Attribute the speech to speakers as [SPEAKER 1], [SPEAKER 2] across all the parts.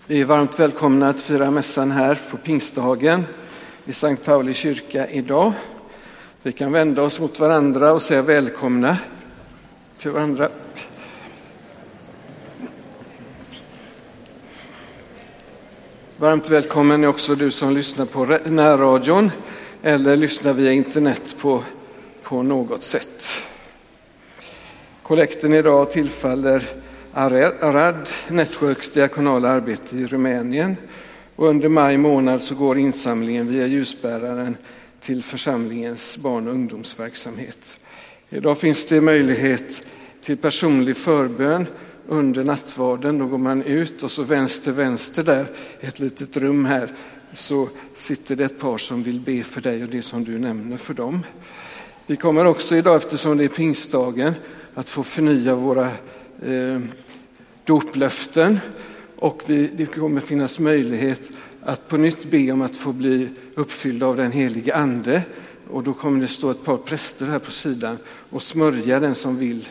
[SPEAKER 1] Vi är varmt välkomna att fira mässan här på pingstdagen i Sankt Pauli kyrka idag. Vi kan vända oss mot varandra och säga välkomna till varandra. Varmt välkommen är också du som lyssnar på närradion eller lyssnar via internet på något sätt. Kollekten idag tillfaller Arad Networks diakonala arbete i Rumänien, och under maj månad så går insamlingen via ljusbäraren till församlingens barn- och ungdomsverksamhet. Idag finns det möjlighet till personlig förbön under nattvarden. Då går man ut och så vänster där, ett litet rum här, så sitter det ett par som vill be för dig och det som du nämner för dem. Vi kommer också idag, eftersom det är pingstdagen, att få förnya våra doplöften, och det kommer finnas möjlighet att på nytt be om att få bli uppfylld av den helige ande, och då kommer det stå ett par präster här på sidan och smörja den som vill.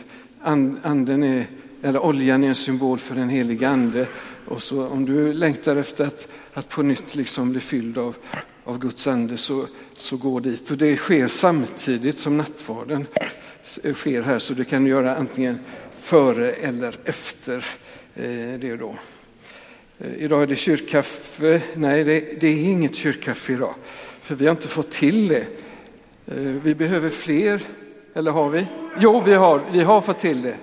[SPEAKER 1] Oljan är en symbol för den helige ande, och så om du längtar efter att på nytt liksom bli fylld av Guds ande, så gå dit. Och det sker samtidigt som nattvarden sker här, så det kan du göra antingen före eller efter det då. Idag är det kyrkkaffe. Nej, det är inget kyrkkaffe idag, för vi har inte fått till det. Vi behöver fler, eller har vi? Jo, vi har fått till det.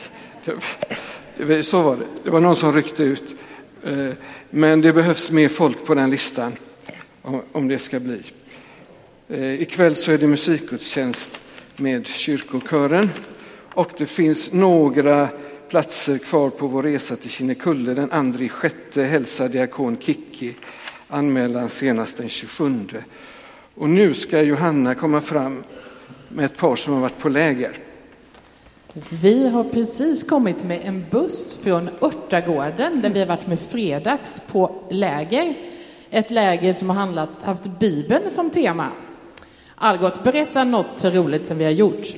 [SPEAKER 1] Så var det. Det var någon som ryckte ut. Men det behövs mer folk på den listan om det ska bli. Ikväll så är det musikgudstjänst med kyrkokören, och det finns några platser kvar på vår resa till Kinnekulle. Den 2/6 hälsar diakon Kikki, anmälan senast den 27. Och nu ska Johanna komma fram med ett par som har varit på läger.
[SPEAKER 2] Vi har precis kommit med en buss från Örtagården där vi har varit med fredags på läger. Ett läger som har haft Bibeln som tema. Algot, berätta något så roligt som vi har gjort.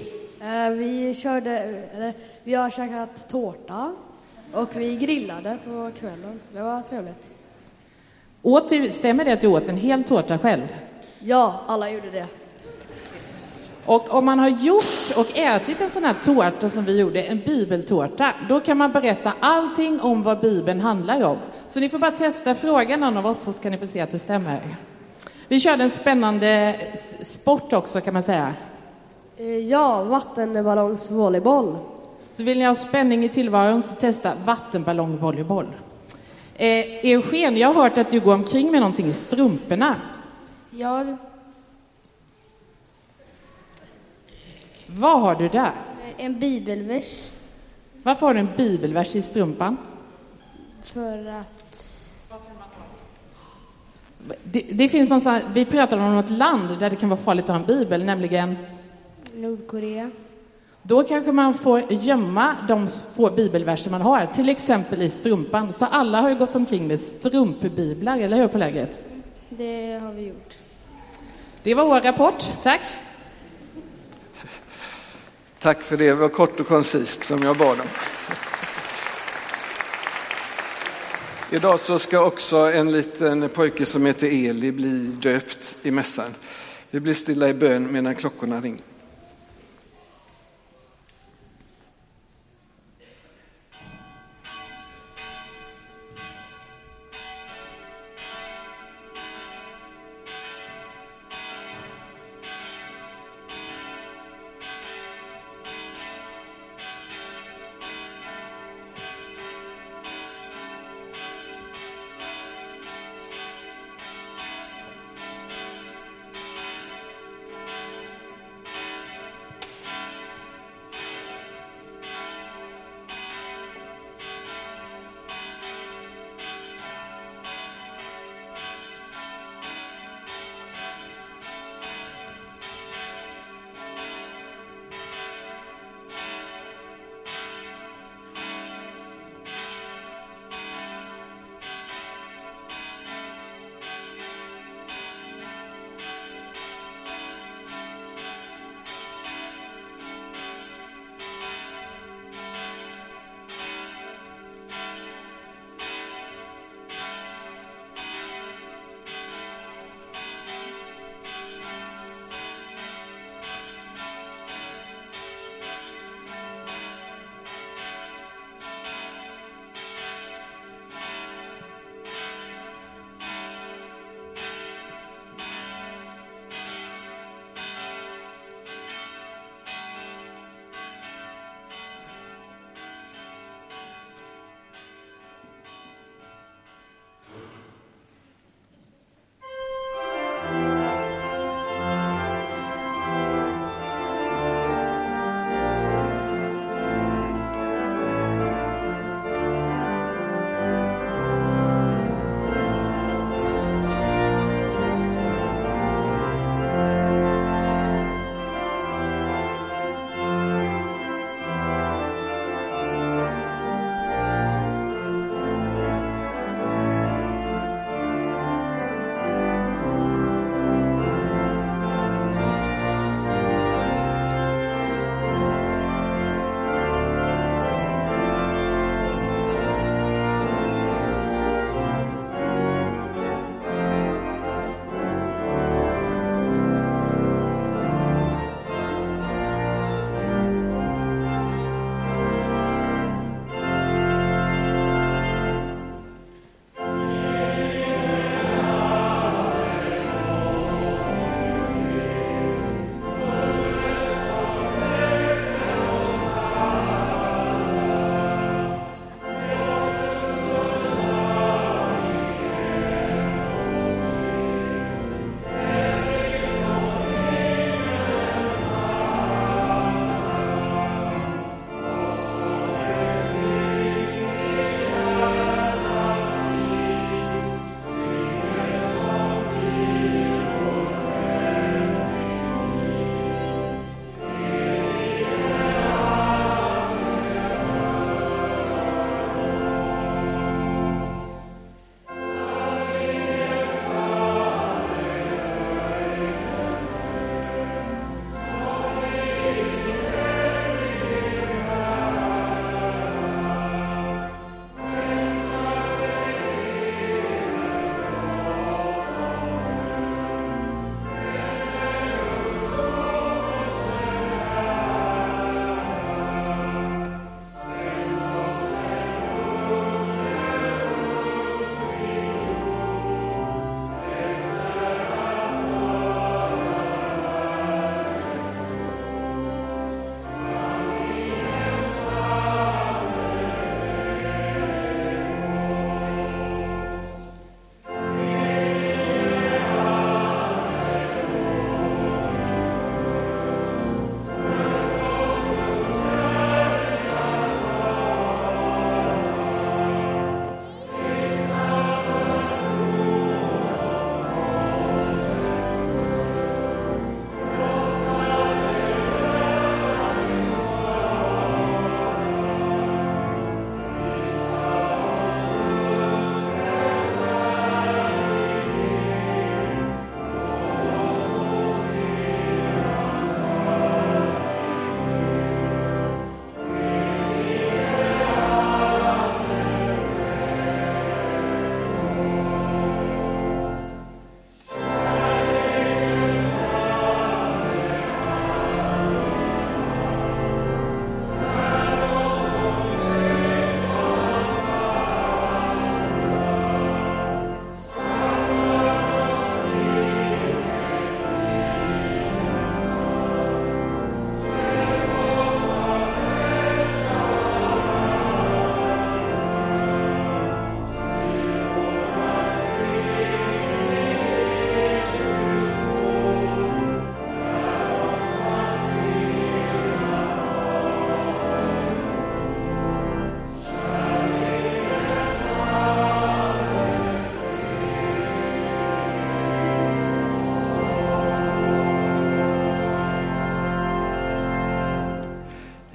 [SPEAKER 3] Vi har käkat tårta och vi grillade på kvällen. Så det var trevligt.
[SPEAKER 2] Stämmer det att du åt en hel tårta själv?
[SPEAKER 3] Ja, alla gjorde det.
[SPEAKER 2] Och om man har gjort och ätit en sån här tårta som vi gjorde, en bibeltårta, då kan man berätta allting om vad Bibeln handlar om. Så ni får bara testa, fråga någon av oss, så ska ni få se att det stämmer. Vi körde en spännande sport också, kan man säga.
[SPEAKER 3] Ja, vattenballongsvolleyboll.
[SPEAKER 2] Så vill ni ha spänning i tillvaron, så testa vattenballongvolleyboll. Eugen, jag har hört att du går omkring med någonting i strumporna.
[SPEAKER 3] Ja.
[SPEAKER 2] Vad har du där?
[SPEAKER 3] En bibelvers.
[SPEAKER 2] Varför har du en bibelvers i strumpan?
[SPEAKER 3] För att...
[SPEAKER 2] Det finns någonstans, vi pratar om något land där det kan vara farligt att ha en bibel, nämligen
[SPEAKER 3] Nordkorea.
[SPEAKER 2] Då kanske man får gömma de få bibelverser man har, till exempel i strumpan. Så alla har ju gått omkring med strumpbiblar, eller hur, på lägret?
[SPEAKER 3] Det har vi gjort.
[SPEAKER 2] Det var vår rapport, tack.
[SPEAKER 1] Tack för det, det var kort och koncist som jag bad om. Idag så ska också en liten pojke som heter Eli bli döpt i mässan. Vi blir stilla i bön medan klockorna ringer.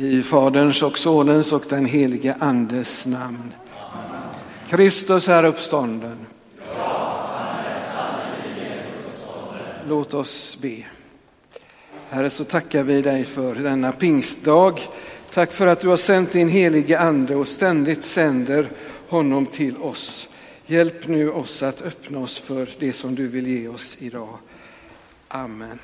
[SPEAKER 1] I Faderns och Sonens och den helige Andes namn. Kristus är uppstånden. Låt oss be. Herre, så tackar vi dig för denna pingstdag. Tack för att du har sänt din helige Ande och ständigt sänder honom till oss. Hjälp nu oss att öppna oss för det som du vill ge oss idag. Amen.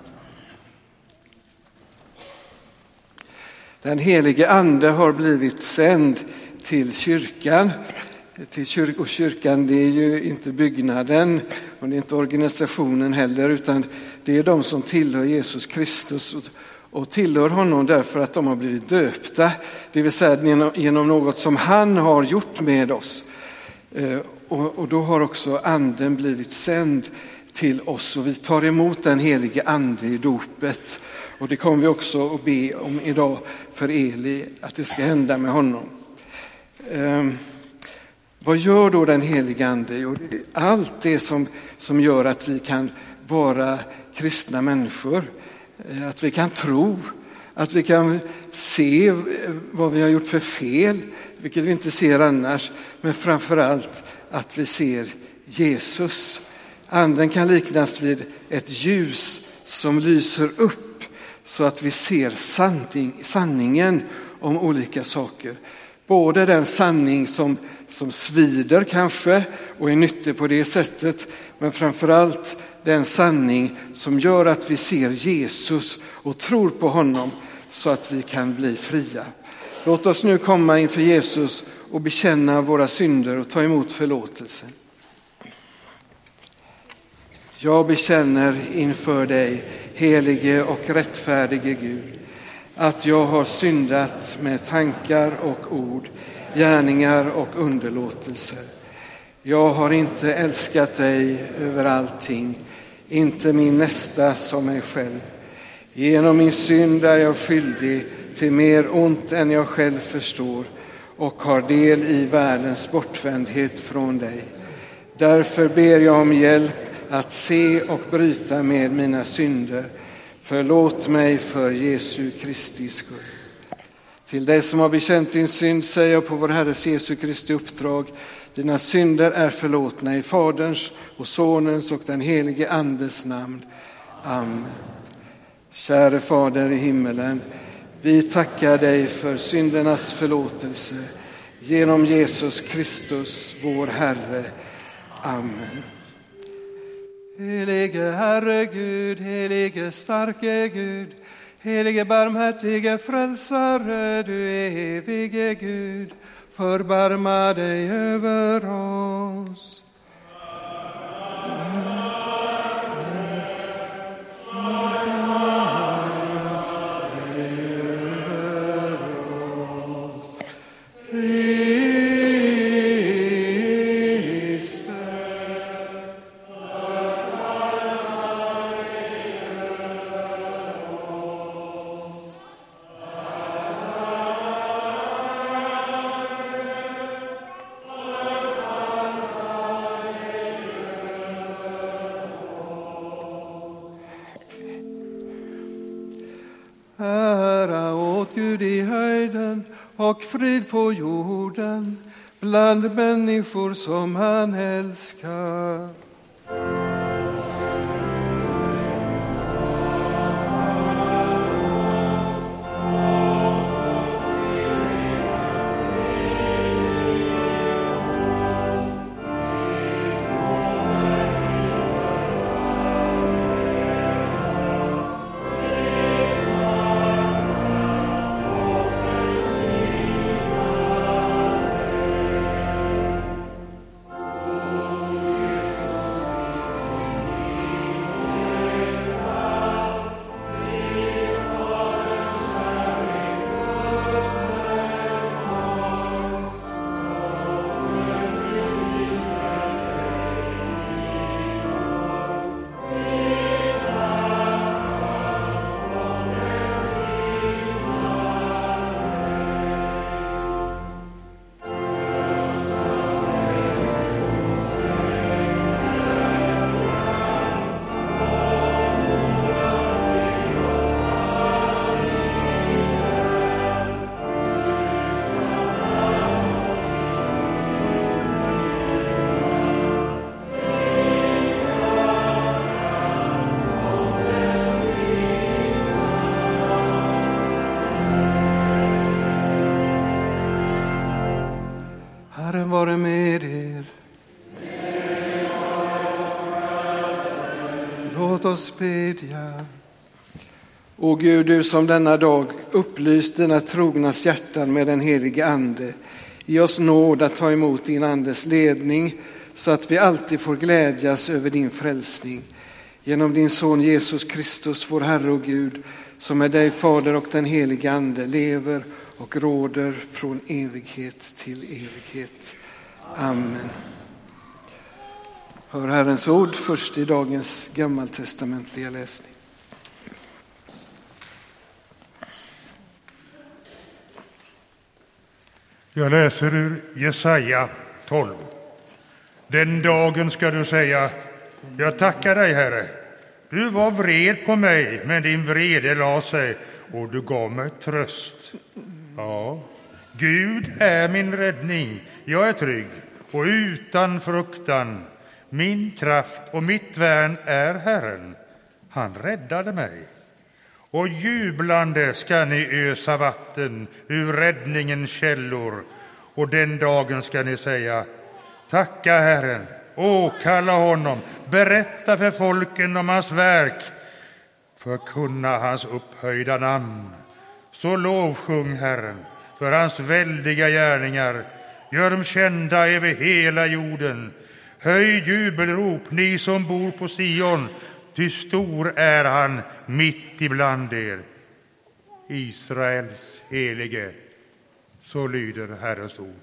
[SPEAKER 1] Den helige Ande har blivit sänd till kyrkan. Och kyrkan, det är ju inte byggnaden och det är inte organisationen heller, utan det är de som tillhör Jesus Kristus och tillhör honom därför att de har blivit döpta. Det vill säga genom något som han har gjort med oss. Och då har också anden blivit sänd till oss och vi tar emot den helige ande i dopet. Och det kommer vi också att be om idag för Eli, att det ska hända med honom. Vad gör då den helige ande? Jo, allt det som gör att vi kan vara kristna människor. Att vi kan tro, att vi kan se vad vi har gjort för fel, vilket vi inte ser annars. Men framförallt att vi ser Jesus. Anden kan liknas vid ett ljus som lyser upp så att vi ser sanningen om olika saker. Både den sanning som svider kanske och är nyttig på det sättet, men framförallt den sanning som gör att vi ser Jesus och tror på honom så att vi kan bli fria. Låt oss nu komma inför Jesus och bekänna våra synder och ta emot förlåtelsen. Jag bekänner inför dig, helige och rättfärdige Gud, att jag har syndat med tankar och ord, gärningar och underlåtelser. Jag har inte älskat dig över allting, inte min nästa som mig själv. Genom min synd är jag skyldig till mer ont än jag själv förstår och har del i världens bortvändhet från dig. Därför ber jag om hjälp att se och bryta med mina synder. Förlåt mig för Jesu Kristi skull. Till dig som har bekänt din synd säger jag på vår Herres Jesu Kristi uppdrag: dina synder är förlåtna i Faderns och Sonens och den helige Andes namn. Amen. Käre Fader i himmelen, vi tackar dig för syndernas förlåtelse genom Jesus Kristus, vår Herre. Amen. Helige Herre Gud, helige starke Gud, helige barmhärtige frälsare, du evige Gud, förbarma dig över oss. Ära åt Gud i höjden och frid på jorden bland människor som han älskar. låt oss bedja. O Gud, du som denna dag upplyst dina trognas hjärtan med den helige ande, ge oss nåd att ta emot din andes ledning så att vi alltid får glädjas över din frälsning. Genom din son Jesus Kristus, vår Herre och Gud, som med dig Fader och den helige ande lever och råder från evighet till evighet. Amen. Hör Herrens ord först i dagens gammaltestamentliga läsning.
[SPEAKER 4] Jag läser ur Jesaja 12. Den dagen ska du säga: jag tackar dig, Herre. Du var vred på mig, men din vrede la sig och du gav mig tröst. Ja, Gud är min räddning. Jag är trygg och utan fruktan. Min kraft och mitt värn är Herren. Han räddade mig. Och jublande ska ni ösa vatten ur räddningens källor. Och den dagen ska ni säga: tacka Herren, åkalla honom, berätta för folken om hans verk, förkunna hans upphöjda namn. Så lovsjung Herren för hans väldiga gärningar, gör dem kända över hela jorden. Höj jubelrop, ni som bor på Sion, ty stor är han mitt ibland er. Israels helige, så lyder Herrens ord.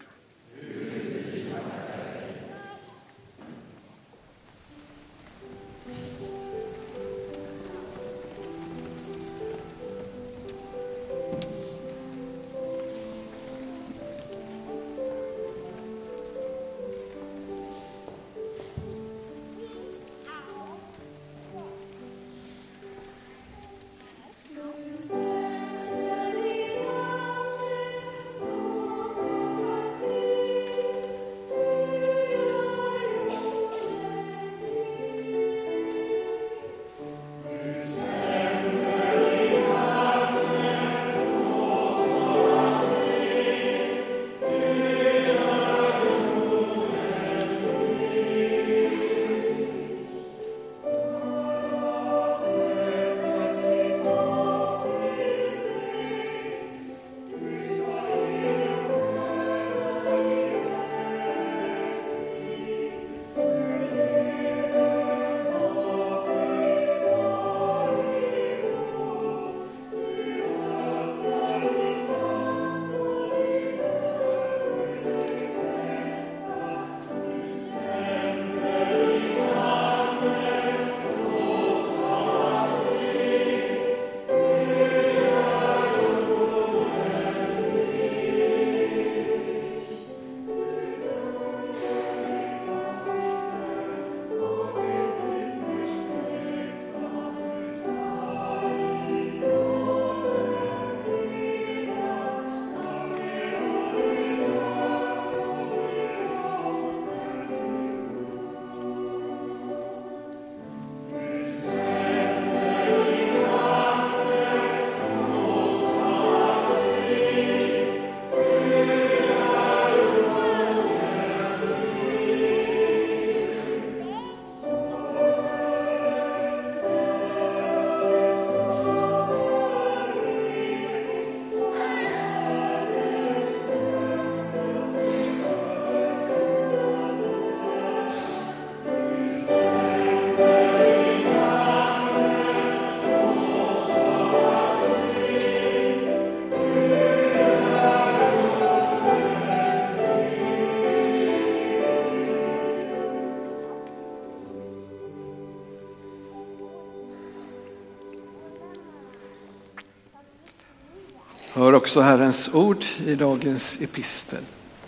[SPEAKER 1] Hör också Herrens ord i dagens epistel.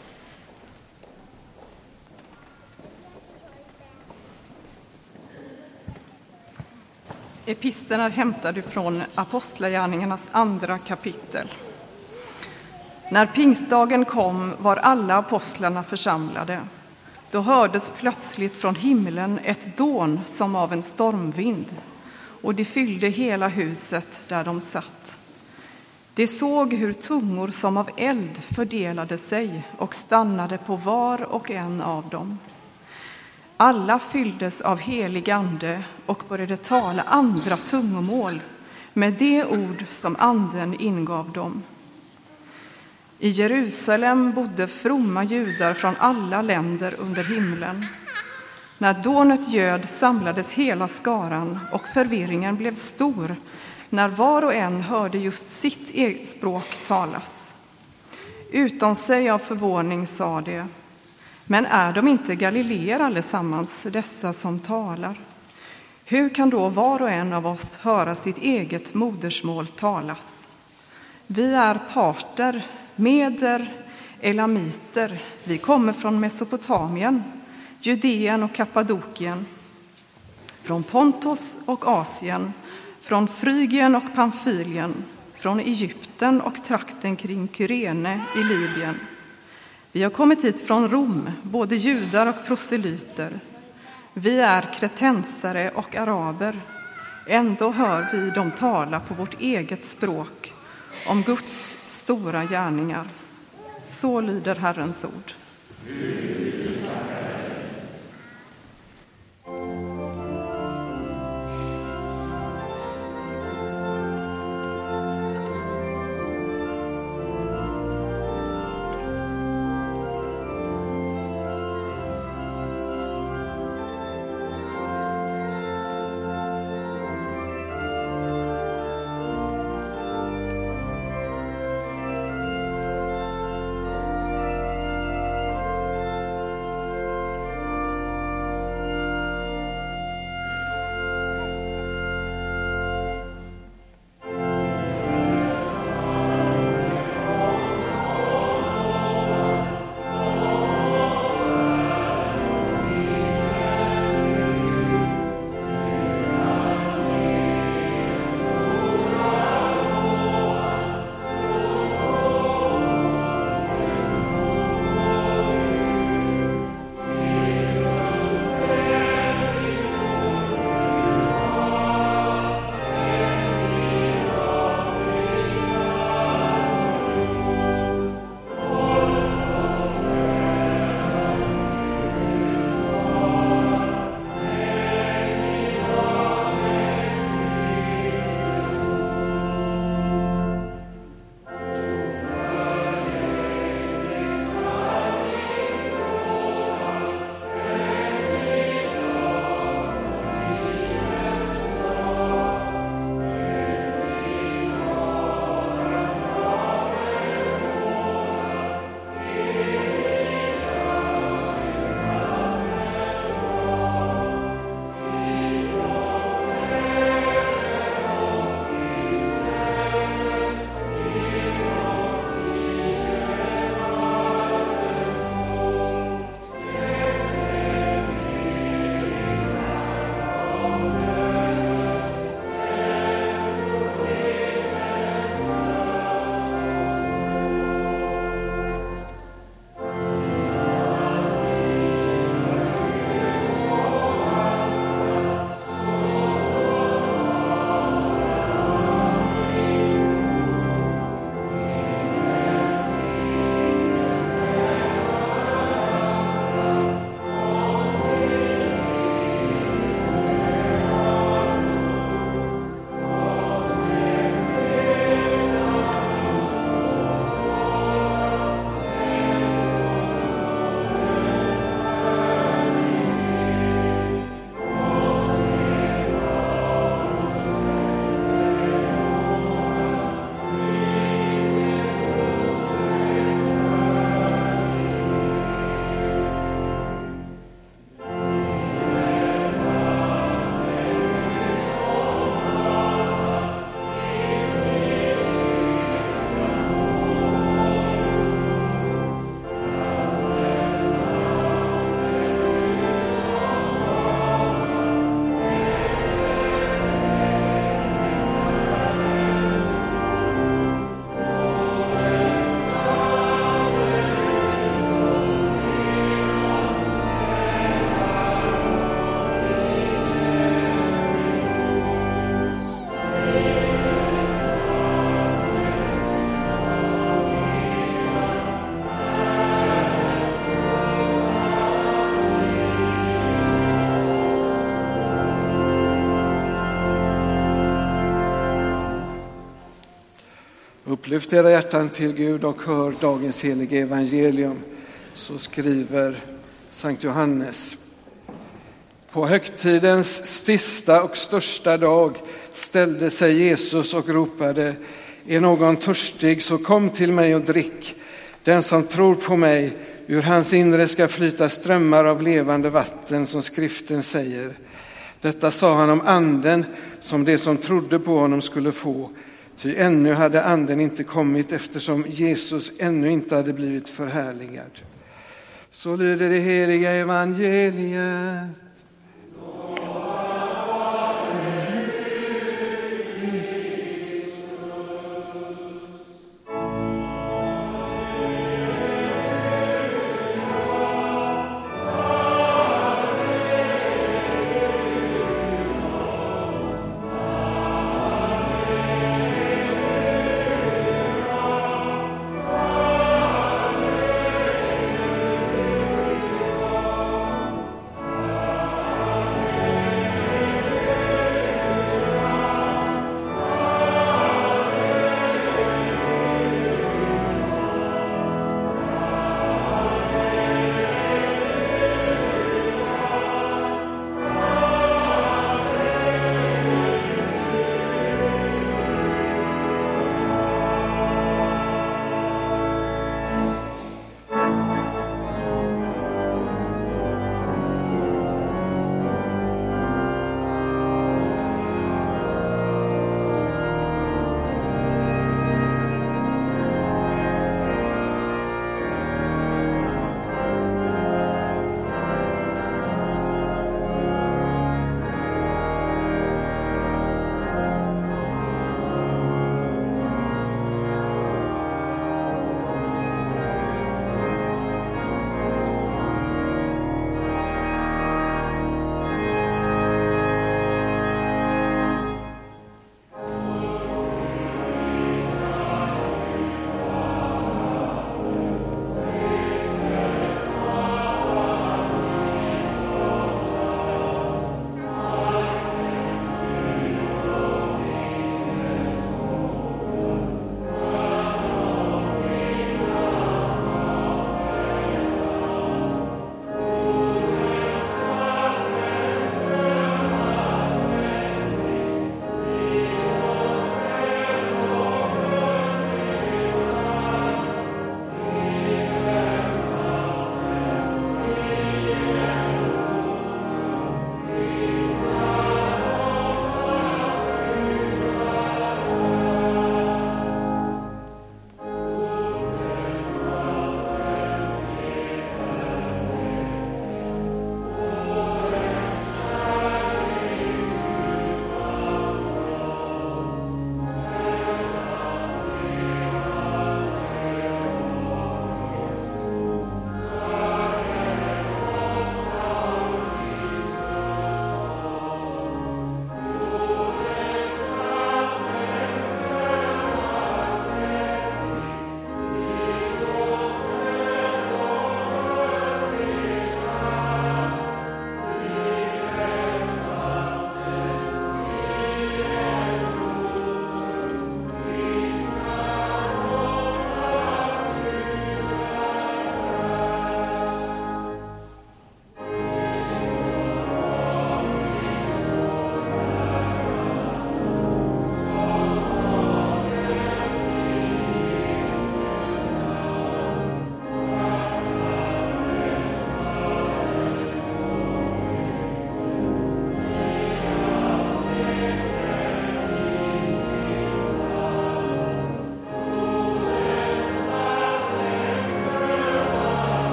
[SPEAKER 5] Episteln är hämtad från Apostlagärningarnas 2 kapitel. När pingstdagen kom var alla apostlarna församlade. Då hördes plötsligt från himlen ett dån som av en stormvind, och det fyllde hela huset där de satt. De såg hur tungor som av eld fördelade sig och stannade på var och en av dem. Alla fylldes av helig ande och började tala andra tungomål med de ord som anden ingav dem. I Jerusalem bodde fromma judar från alla länder under himlen. När dånet göd samlades hela skaran och förvirringen blev stor när var och en hörde just sitt eget språk talas. Utom sig av förvåning sa de: men är de inte galileer allesammans, dessa som talar? Hur kan då var och en av oss höra sitt eget modersmål talas? Vi är parter, meder, elamiter. Vi kommer från Mesopotamien, Judeen och Kappadokien, från Pontus och Asien, från Frygien och Pamfylien, från Egypten och trakten kring Kyrene i Libyen. Vi har kommit hit från Rom, både judar och proselyter. Vi är kretensare och araber. Ändå hör vi dem tala på vårt eget språk om Guds stora gärningar. Så lyder Herrens ord.
[SPEAKER 1] Upplyft era hjärtan till Gud och hör dagens heliga evangelium. Så skriver Sankt Johannes. På högtidens sista och största dag ställde sig Jesus och ropade: är någon törstig, så kom till mig och drick. Den som tror på mig, ur hans inre ska flyta strömmar av levande vatten, som skriften säger. Detta sa han om anden som de som trodde på honom skulle få. Ty ännu hade anden inte kommit, eftersom Jesus ännu inte hade blivit förhärligad. Så lyder det heliga evangeliet.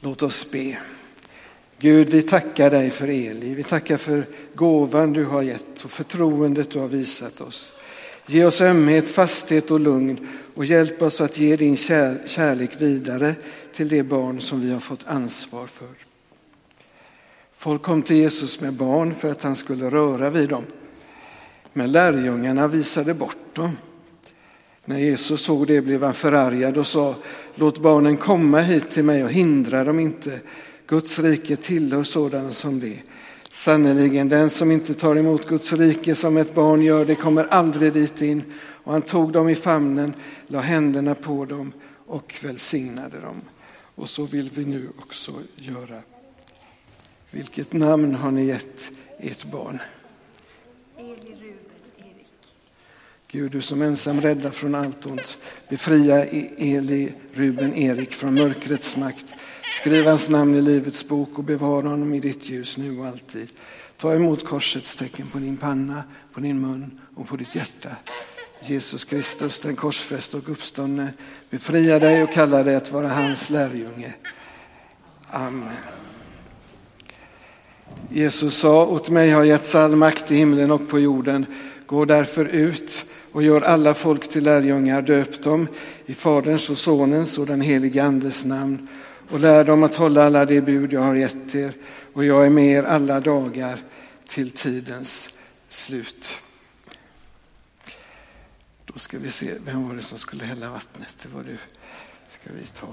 [SPEAKER 1] Låt oss be. Gud, vi tackar dig för Eli. Vi tackar för gåvan du har gett och förtroendet du har visat oss. Ge oss ömhet, fasthet och lugn och hjälp oss att ge din kärlek vidare till de barn som vi har fått ansvar för. Folk kom till Jesus med barn för att han skulle röra vid dem. Men lärjungarna visade bort dem. När Jesus såg det blev han förargad och sa: låt barnen komma hit till mig och hindra dem inte. Guds rike tillhör sådana som det. Sannoliken, den som inte tar emot Guds rike som ett barn gör, det kommer aldrig dit in. Och han tog dem i famnen, la händerna på dem och välsignade dem. Och så vill vi nu också göra. Vilket namn har ni gett ert barn? Gud, du som ensam räddar från allt ont, befria Eli, Ruben, Erik från mörkrets makt. Skriv hans namn i livets bok och bevara honom i ditt ljus nu och alltid. Ta emot korsets tecken på din panna, på din mun och på ditt hjärta. Jesus Kristus, den korsfäste och uppståndne, befria dig och kalla dig att vara hans lärjunge. Amen. Jesus sa: åt mig har getts all makt i himlen och på jorden. Gå därför ut och gör alla folk till lärjungar, döp dem i Faderns och Sonens och den helige Andes namn och lär dem att hålla alla de bud jag har gett er, och jag är med er alla dagar till tidens slut. Då ska vi se, vem var det som skulle hälla vattnet? Det var du. Ska vi ta?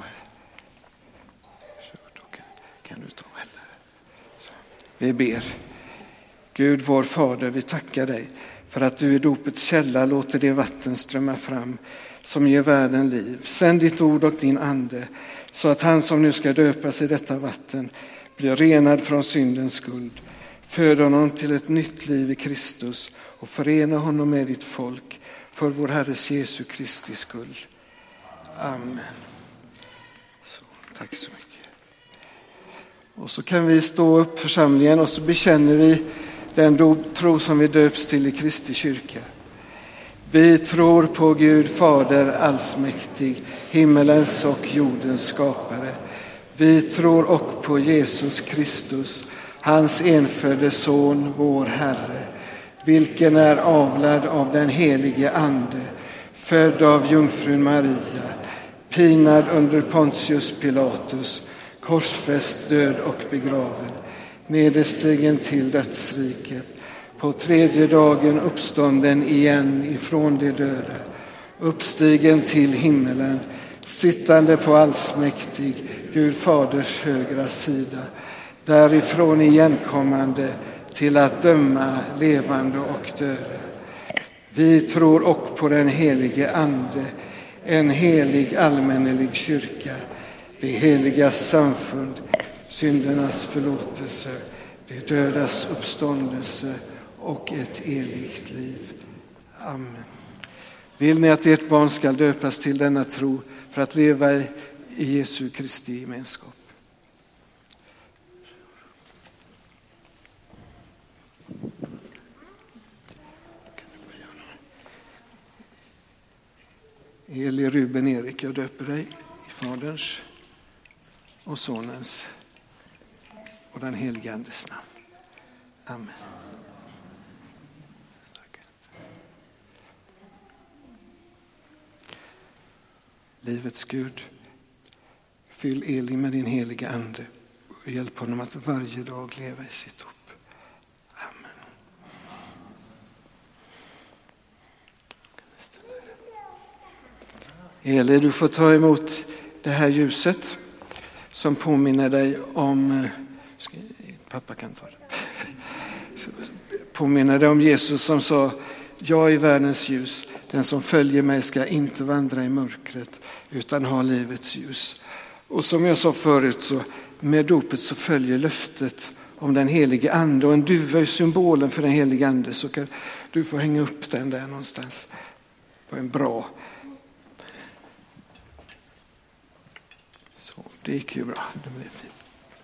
[SPEAKER 1] Kan du ta hälla? Vi ber. Gud vår Fader, vi tackar dig för att du i dopets källa låter det vatten strömma fram som ger världen liv. Sänd ditt ord och din ande så att han som nu ska döpas i detta vatten blir renad från syndens skuld. Föd honom till ett nytt liv i Kristus och förena honom med ditt folk för vår Herres Jesu Kristi skull. Amen. Så, tack så mycket. Och så kan vi stå upp församlingen och så bekänner vi den tro som vi döps till i Kristi kyrka. Vi tror på Gud Fader allsmäktig, himmelens och jordens skapare. Vi tror också på Jesus Kristus, hans enfödde son, vår Herre, vilken är avlad av den helige Ande, född av jungfrun Maria, pinad under Pontius Pilatus, korsfäst, död och begraven, nederstigen till dödsriket, på tredje dagen uppstånden igen ifrån de döda, uppstigen till himmelen, sittande på allsmäktig Gud Faders högra sida, därifrån igenkommande till att döma levande och döda. Vi tror också på den helige Ande, en helig allmännelig kyrka, det heliga samfund, syndernas förlåtelse, det dödas uppståndelse och ett evigt liv. Amen. Vill ni att ert barn ska döpas till denna tro för att leva i Jesu Kristi gemenskap? Eli, Ruben, Erik, jag döper dig i Faderns och Sonens och den helige Andes namn. Amen. Livets Gud, fyll Eli med din heliga Ande och hjälp honom att varje dag leva i sitt hopp. Amen. Eli, du får ta emot det här ljuset som påminner dig om, pappa kan ta det, påminner dig om Jesus som sa: jag är världens ljus, den som följer mig ska inte vandra i mörkret utan ha livets ljus. Och som jag sa förut, så med dopet så följer löftet om den helige Ande, och en duva är symbolen för den helige Ande, så kan du få hänga upp den där någonstans på en bra. Så, det gick ju bra, det blev fint.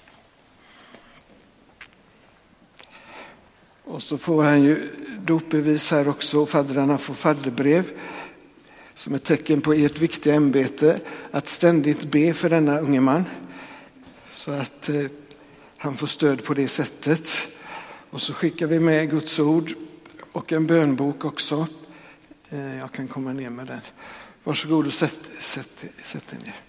[SPEAKER 1] Och så får han ju dopbevis här också, och faddrarna får fadderbrev som ett tecken på ert viktiga ämbete att ständigt be för denna unge man så att han får stöd på det sättet. Och så skickar vi med Guds ord och en bönbok också. Jag kan komma ner med den. Varsågod och sätt er ner.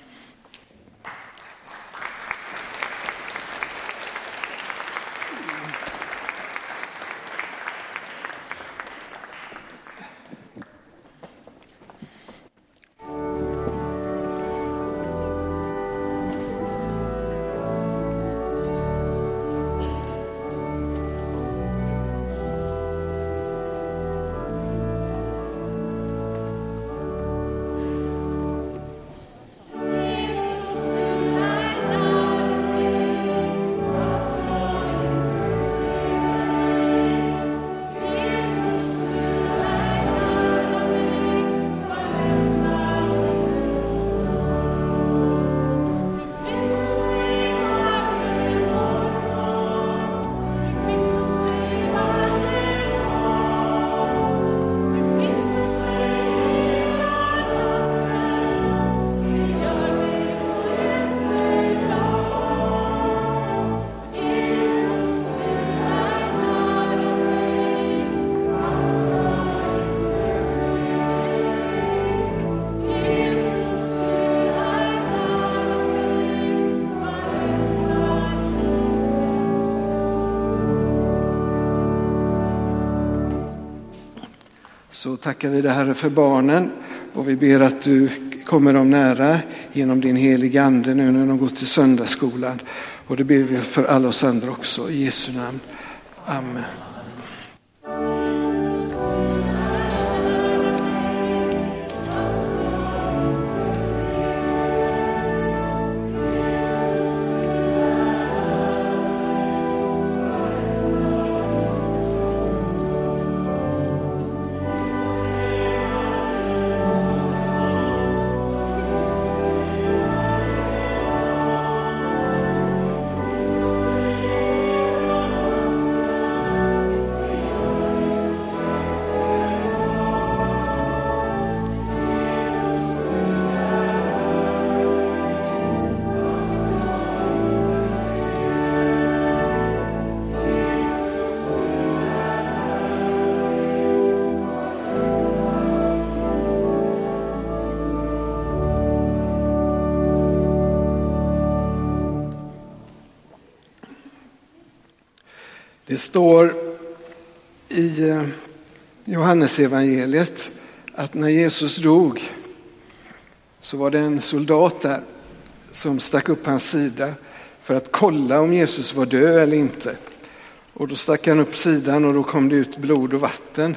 [SPEAKER 1] Så tackar vi dig, Herre, för barnen, och vi ber att du kommer dem nära genom din heliga ande nu när de går till söndagsskolan. Och det ber vi för alla oss andra också, i Jesu namn. Amen. Det står i Johannes evangeliet att när Jesus dog så var det en soldat där som stack upp hans sida för att kolla om Jesus var död eller inte. Och då stack han upp sidan och då kom det ut blod och vatten,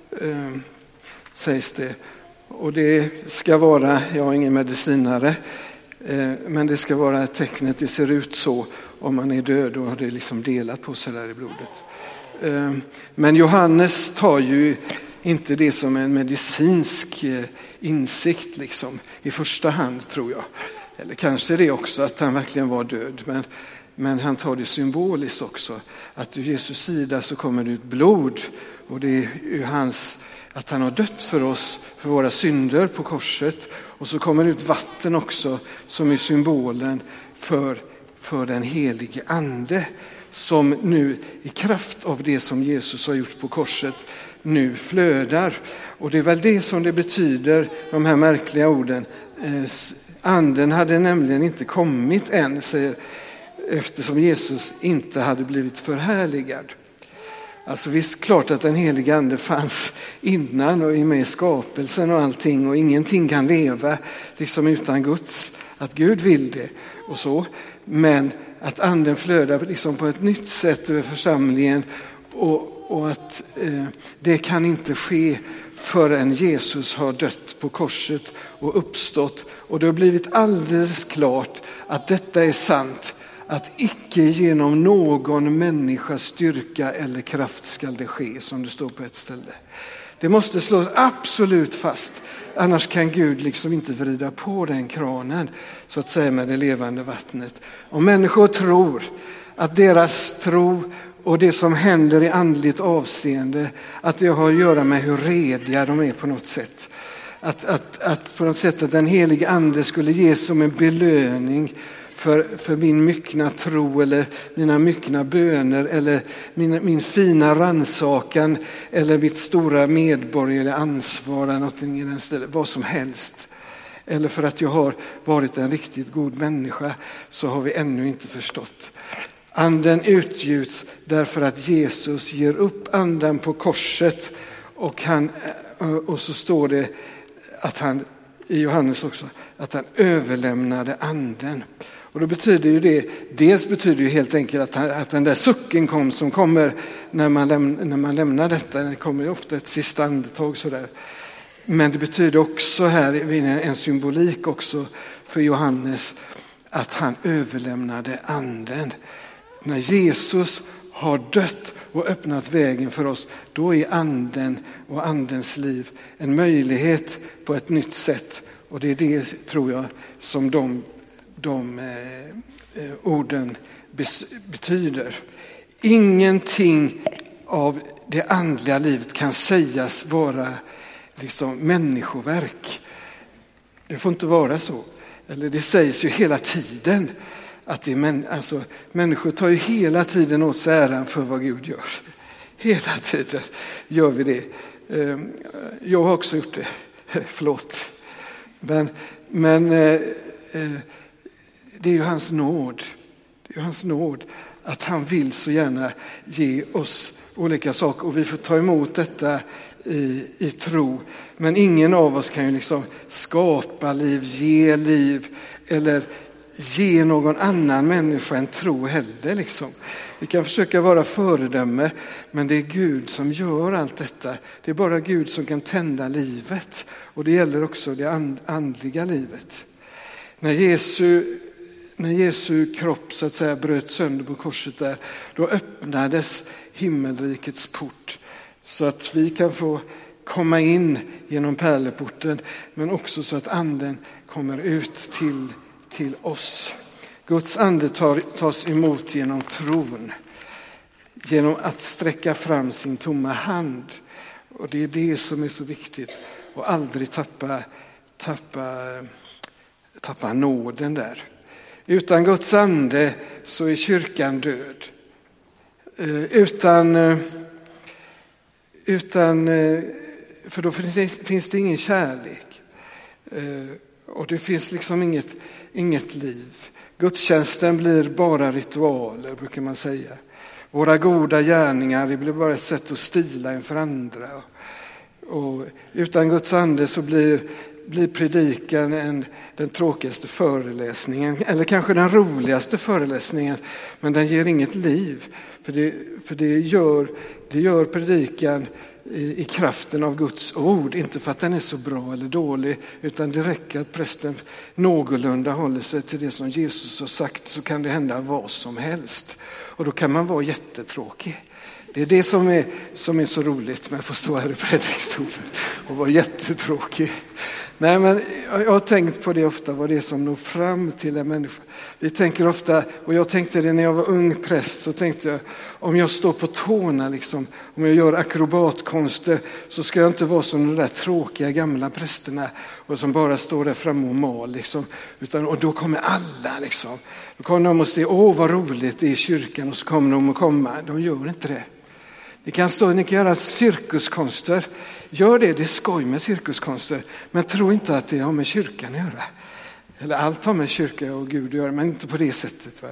[SPEAKER 1] sägs det. Och det ska vara, jag är ingen medicinare, men det ska vara ett tecken att det ser ut så. Om man är död, då har det liksom delat på sig där i blodet. Men Johannes tar ju inte det som en medicinsk insikt liksom, i första hand, tror jag. Eller kanske det också, att han verkligen var död. Men han tar det symboliskt också. Att ur Jesus sida så kommer det ut blod. Och det är ju att han har dött för oss, för våra synder på korset. Och så kommer det ut vatten också, som är symbolen för den helige ande, som nu i kraft av det som Jesus har gjort på korset nu flödar. Och det är väl det som det betyder, de här märkliga orden. Anden hade nämligen inte kommit än, eftersom Jesus inte hade blivit förhärligad. Alltså visst, klart att den helige ande fanns innan och är med i skapelsen och allting, och ingenting kan leva liksom utan Guds, att Gud vill det och så. Men att anden flödar liksom på ett nytt sätt över församlingen, och att det kan inte ske förrän Jesus har dött på korset och uppstått. Och det har blivit alldeles klart att detta är sant, att icke genom någon människas styrka eller kraft ska det ske, som det står på ett ställe. Det måste slås absolut fast. Annars kan Gud liksom inte vrida på den kranen, så att säga, med det levande vattnet. Om människor tror att deras tro och det som händer i andligt avseende, att det har att göra med hur rediga de är på något sätt. Att på något sätt att den helige ande skulle ges som en belöning för min myckna tro eller mina myckna böner eller min fina rannsakan eller mitt stora medborgerliga ansvar eller någonting i den stilen, vad som helst. Eller för att jag har varit en riktigt god människa, så har vi ännu inte förstått. Anden utgjuts därför att Jesus ger upp anden på korset, och så står det att han, i Johannes också, att han överlämnade anden. Och då betyder ju det, dels betyder det helt enkelt att den där sucken kom som kommer när man lämnar detta. Det kommer ju ofta ett sista andetag sådär. Men det betyder också här en symbolik också för Johannes, att han överlämnade anden. När Jesus har dött och öppnat vägen för oss, då är anden och andens liv en möjlighet på ett nytt sätt. Och det är det, tror jag, som de orden betyder. Ingenting av det andliga livet kan sägas vara liksom människoverk. Det får inte vara så. Eller det sägs ju hela tiden att det är människor tar ju hela tiden åt sig äran för vad Gud gör. Hela tiden gör vi det. Jag har också gjort det. Förlåt. Men det är ju hans nåd. Det är ju hans nåd att han vill så gärna ge oss olika saker, och vi får ta emot detta i tro. Men ingen av oss kan ju liksom skapa liv, ge liv eller ge någon annan människa en tro heller liksom. Vi kan försöka vara föredöme, men det är Gud som gör allt detta. Det är bara Gud som kan tända livet, och det gäller också det andliga livet. När Jesu kropp så att säga bröt sönder på korset där, då öppnades himmelrikets port så att vi kan få komma in genom pärleporten, men också så att anden kommer ut till oss. Guds ande tas emot genom tron, genom att sträcka fram sin tomma hand. Och det är det som är så viktigt, och aldrig tappa nåden där. Utan Guds ande så är kyrkan död. För då finns det ingen kärlek. Och det finns liksom inget liv. Gudstjänsten blir bara ritualer, brukar man säga. Våra goda gärningar, det blir bara ett sätt att stila inför andra. Och utan Guds ande så blir predikan den tråkigaste föreläsningen, eller kanske den roligaste föreläsningen, men den ger inget liv. För det gör predikan i kraften av Guds ord, inte för att den är så bra eller dålig, utan det räcker att prästen någorlunda håller sig till det som Jesus har sagt, så kan det hända vad som helst. Och då kan man vara jättetråkig. Det är det som är så roligt med att få stå här i predikstolen och vara jättetråkig. Nej, men jag har tänkt på det ofta, vad det är som når fram till en människa. Vi tänker ofta, och jag tänkte det när jag var ung präst, så tänkte jag, om jag står på tårna liksom, om jag gör akrobatkonster, så ska jag inte vara som de där tråkiga gamla prästerna och som bara står där framme och mal liksom, och då kommer alla liksom. Då kommer de och säger, vad roligt det är i kyrkan, och så kommer de att komma. De gör inte det. Ni kan göra cirkuskonster. Gör det är skoj med cirkuskonster. Men tro inte att det har med kyrkan att göra. Eller allt har med kyrka och Gud att göra, men inte på det sättet. Va?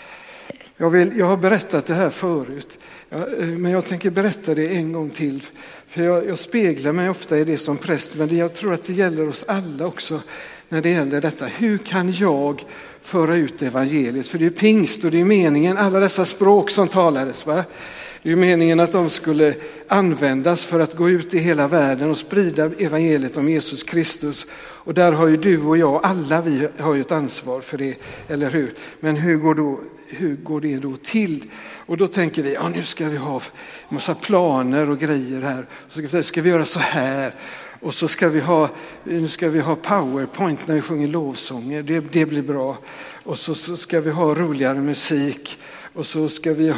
[SPEAKER 1] Jag har berättat det här förut. Men jag tänker berätta det en gång till. För jag speglar mig ofta i det som präst. Men jag tror att det gäller oss alla också när det gäller detta. Hur kan jag föra ut evangeliet? För det är pingst och det är meningen, alla dessa språk som talades, va? Det är meningen att de skulle användas för att gå ut i hela världen och sprida evangeliet om Jesus Kristus. Och där har ju du och jag, alla vi har ju ett ansvar för det, eller hur? Men hur går det då till? Och då tänker vi, nu ska vi ha massa planer och grejer här. Så ska vi göra så här. Och så ska vi ha PowerPoint när vi sjunger lovsånger. Det blir bra. Och så ska vi ha roligare musik. Och så ska vi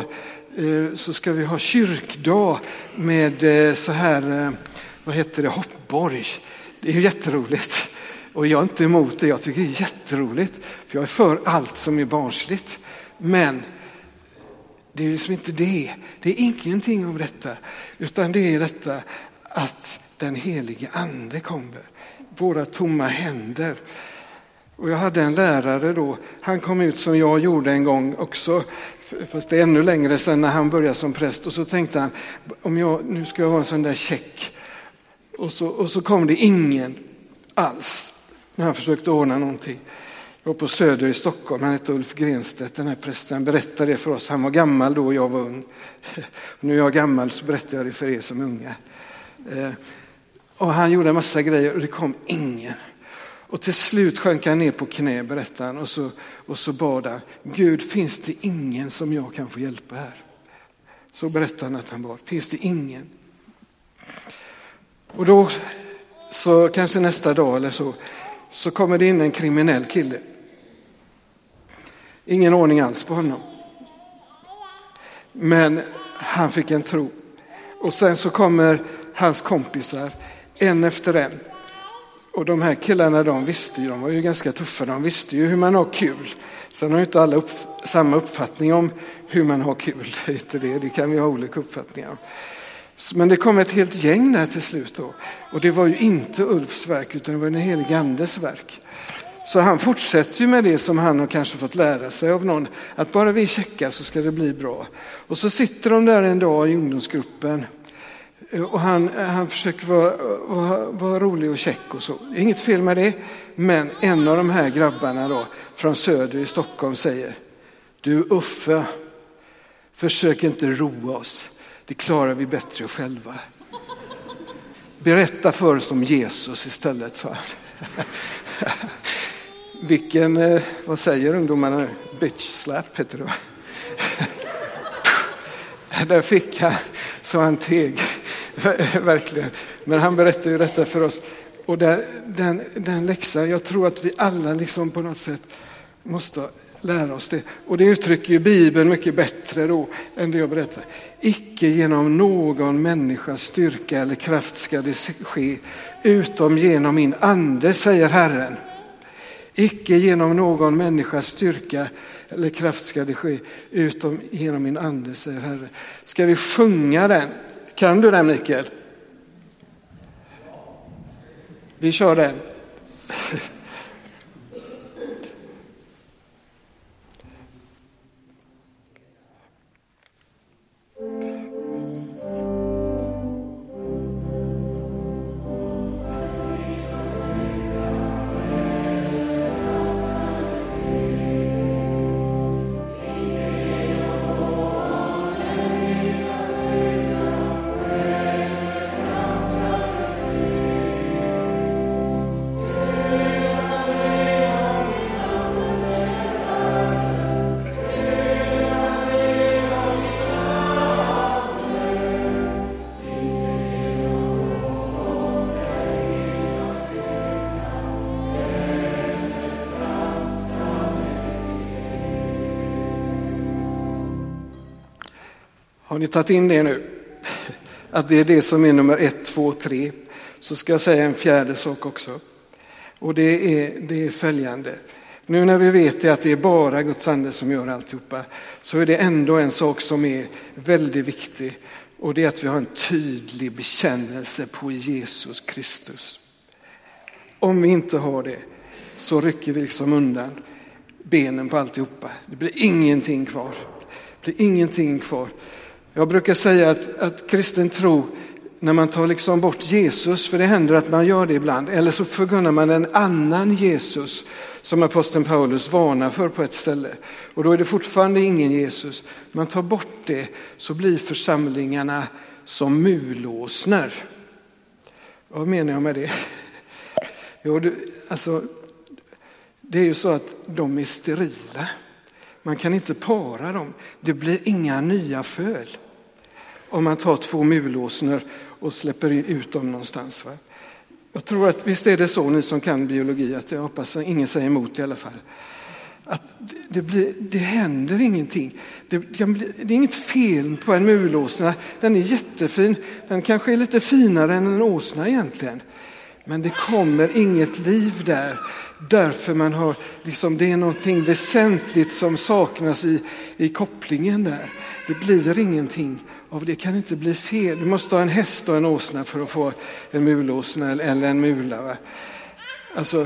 [SPEAKER 1] ha kyrkdag med så här, vad heter det, hoppborg. Det är ju jätteroligt. Och jag är inte emot det, jag tycker det är jätteroligt. För jag är för allt som är barnsligt. Men det är liksom inte det. Det är ingenting av detta. Utan det är detta att den helige ande kommer. Våra tomma händer. Och jag hade en lärare då. Han kom ut som jag gjorde en gång också. Fast det är ännu längre sedan när han började som präst. Och så tänkte han, nu ska jag ha en sån där check. Och så kom det ingen alls när han försökte ordna någonting. Jag var på Söder i Stockholm, han hette Ulf Grenstedt, den här prästen, berättade det för oss. Han var gammal då och jag var ung. Och nu är jag gammal så berättar jag det för er som unga. Och han gjorde en massa grejer och det kom ingen. Och till slut sjönk han ner på knä, berättade han. Och så bad han, Gud, finns det ingen som jag kan få hjälpa här? Så berättade han att han bad, finns det ingen? Och då, så kanske nästa dag eller så kommer det in en kriminell kille. Ingen ordning alls på honom. Men han fick en tro. Och sen så kommer hans kompisar, en efter en. Och de här killarna, de var ju ganska tuffa, de visste ju hur man har kul. Sen har ju inte alla samma uppfattning om hur man har kul. Det kan vi ha olika uppfattningar om. Men det kom ett helt gäng där till slut då. Och det var ju inte Ulfs verk utan det var den helige andes verk. Så han fortsätter ju med det som han har kanske fått lära sig av någon. Att bara vi checkar så ska det bli bra. Och så sitter de där en dag i ungdomsgruppen. Och han försöker vara rolig och check och så. Inget fel med det. Men en av de här grabbarna då från Söder i Stockholm säger, du Uffe, försök inte roa oss. Det klarar vi bättre själva. Berätta för oss om Jesus istället, sa han. Vilken, vad säger ungdomarna nu? Bitch slap heter det. Där fick han så han teg. Verkligen. Men han berättar ju detta för oss. Och den läxan, jag tror att vi alla liksom på något sätt måste lära oss det. Och det uttrycker ju Bibeln mycket bättre då än det jag berättar. Icke genom någon människas styrka eller kraft ska det ske, utom genom min ande, säger Herren. Icke genom någon människas styrka eller kraft ska det ske, utom genom min ande, säger Herren. Ska vi sjunga den? Kan du den, Mikael? Vi kör den. Har ni tagit in det nu? Att det är det som är nummer 1, 2, 3. Så ska jag säga en fjärde sak också. Och det är följande. Nu när vi vet att det är bara Guds ande som gör alltihopa, så är det ändå en sak som är väldigt viktig. Och det är att vi har en tydlig bekännelse på Jesus Kristus. Om vi inte har det så rycker vi liksom undan benen på alltihopa. Det blir ingenting kvar. Det blir ingenting kvar. Jag brukar säga att kristen tro, när man tar liksom bort Jesus, för det händer att man gör det ibland, eller så förkunnar man en annan Jesus som aposteln Paulus varnar för på ett ställe. Och då är det fortfarande ingen Jesus. Man tar bort det så blir församlingarna som mulåsnar. Vad menar jag med det? Jo, det är ju så att de är sterila. Man kan inte para dem. Det blir inga nya föl. Om man tar 2 mulåsnor och släpper ut dem någonstans. Va? Jag tror att visst är det så, ni som kan biologi, att jag hoppas att ingen säger emot i alla fall. Att det händer ingenting. Det är inget fel på en mulåsna. Den är jättefin. Den kanske är lite finare än en åsna egentligen. Men det kommer inget liv där. Därför man har, liksom, det är någonting väsentligt som saknas i kopplingen där. Det blir ingenting av det, kan inte bli fel. Du måste ha en häst och en åsna för att få en mulåsna eller en mula. Va? Alltså,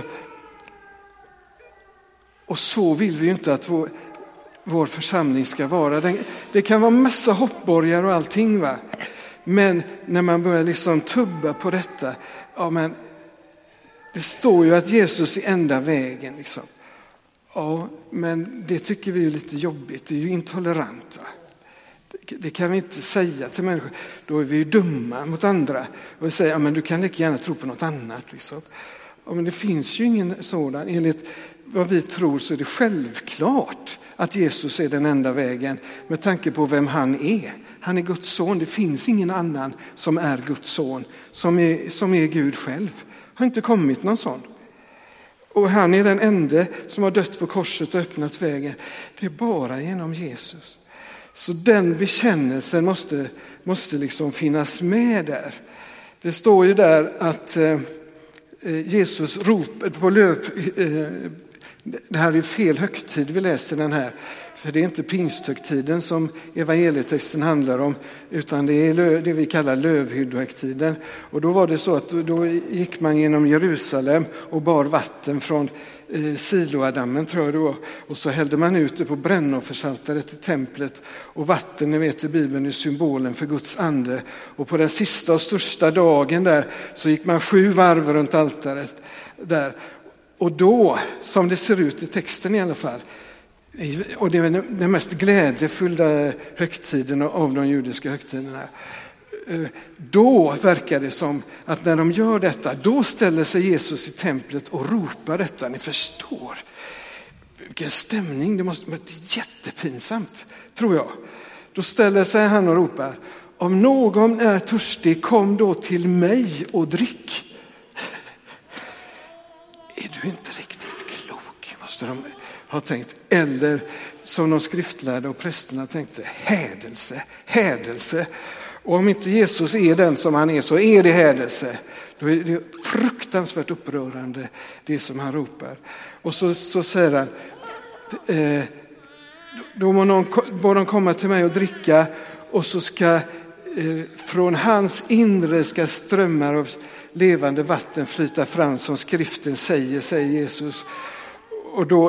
[SPEAKER 1] och så vill vi ju inte att vår församling ska vara. Det kan vara massa hoppborgar och allting, va? Men när man börjar liksom tubba på detta, ja, men det står ju att Jesus är enda vägen. Liksom. Ja, men det tycker vi är lite jobbigt. Det är ju intolerant. Va? Det kan vi inte säga till människor. Då är vi ju dumma mot andra. Och vi säger, ja, men du kan lika gärna tro på något annat. Liksom. Ja, men det finns ju ingen sådan. Enligt vad vi tror så är det självklart att Jesus är den enda vägen med tanke på vem han är. Han är Guds son. Det finns ingen annan som är Guds son, som är Gud själv. Har inte kommit någon sån. Och han är den enda som har dött på korset och öppnat vägen. Det är bara genom Jesus. Så den bekännelsen måste liksom finnas med där. Det står ju där att Jesus ropade på det här är ju fel högtid vi läser den här. För det är inte pingsthögtiden som evangelietexten handlar om, utan det är det vi kallar lövhyddohögtiden. Och då var det så att då gick man genom Jerusalem och bar vatten från Siloadammen, tror jag det var. Och så hällde man ut det på brännoffersaltaret i templet. Och vatten, ni vet i Bibeln, är symbolen för Guds ande. Och på den sista och största dagen där så gick man 7 varv runt altaret där. Och då, som det ser ut i texten i alla fall, och det är den mest glädjefulla högtiden av de judiska högtiderna. Då verkar det som att när de gör detta, då ställer sig Jesus i templet och ropar detta. Ni förstår vilken stämning, det måste vara jättepinsamt, tror jag. Då ställer sig han och ropar, om någon är törstig, kom då till mig och drick. Är du inte riktigt klok, måste de ha tänkt. Eller som de skriftlärda och prästerna tänkte, hädelse. Och om inte Jesus är den som han är, så är det hädelse. Då är det fruktansvärt upprörande det som han ropar. Och så säger han, då må de komma till mig och dricka, och så ska från hans inre ska strömmar av levande vatten flyta fram, som skriften säger Jesus. Och då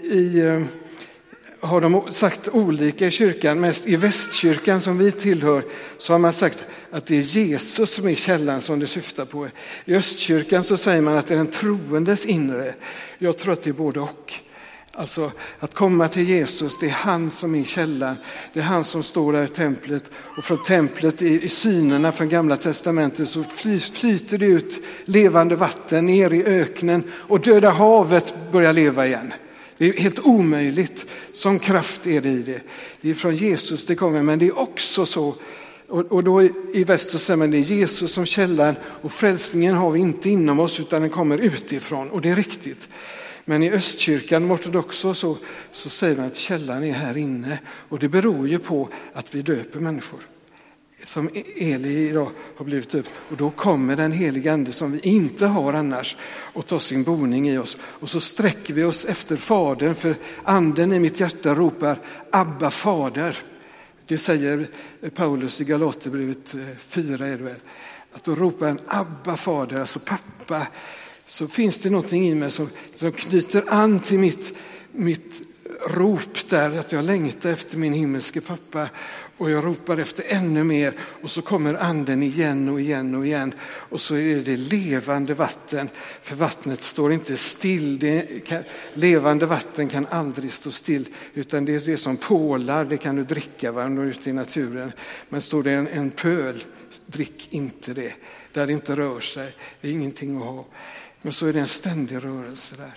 [SPEAKER 1] har de sagt olika i kyrkan, mest i västkyrkan som vi tillhör, så har man sagt att det är Jesus som är källan som det syftar på. I östkyrkan så säger man att det är den troendes inre. Jag tror att det är både och. Alltså att komma till Jesus, det är han som är källan. Det är han som står där i templet, och från templet i synerna från Gamla testamentet så flyter det ut levande vatten ner i öknen, och Döda havet börjar leva igen. Det är helt omöjligt. Sån kraft är det i det. Det är från Jesus det kommer, men det är också så. Och då i väst så säger man det är Jesus som källan, och frälsningen har vi inte inom oss utan den kommer utifrån, och det är riktigt. Men i östkyrkan ortodoxo så säger man att källan är här inne, och det beror ju på att vi döper människor. Som Eli idag har blivit upp, och då kommer den heliga ande som vi inte har annars och tar sin boning i oss, och så sträcker vi oss efter fadern, för anden i mitt hjärta ropar Abba fader. Det säger Paulus i Galaterbrevet 4 är det väl, att då ropar en Abba fader, alltså pappa. Så finns det någonting i mig som knyter an till mitt rop där, att jag längtar efter min himmelske pappa. Och jag ropar efter ännu mer, och så kommer anden igen och igen och igen. Och så är det levande vatten, för vattnet står inte still. Levande vatten kan aldrig stå still, utan det är det som pålar, det kan du dricka när du är ute i naturen. Men står det en pöl, drick inte det. Där det inte rör sig, det är ingenting att ha. Men så är det en ständig rörelse där.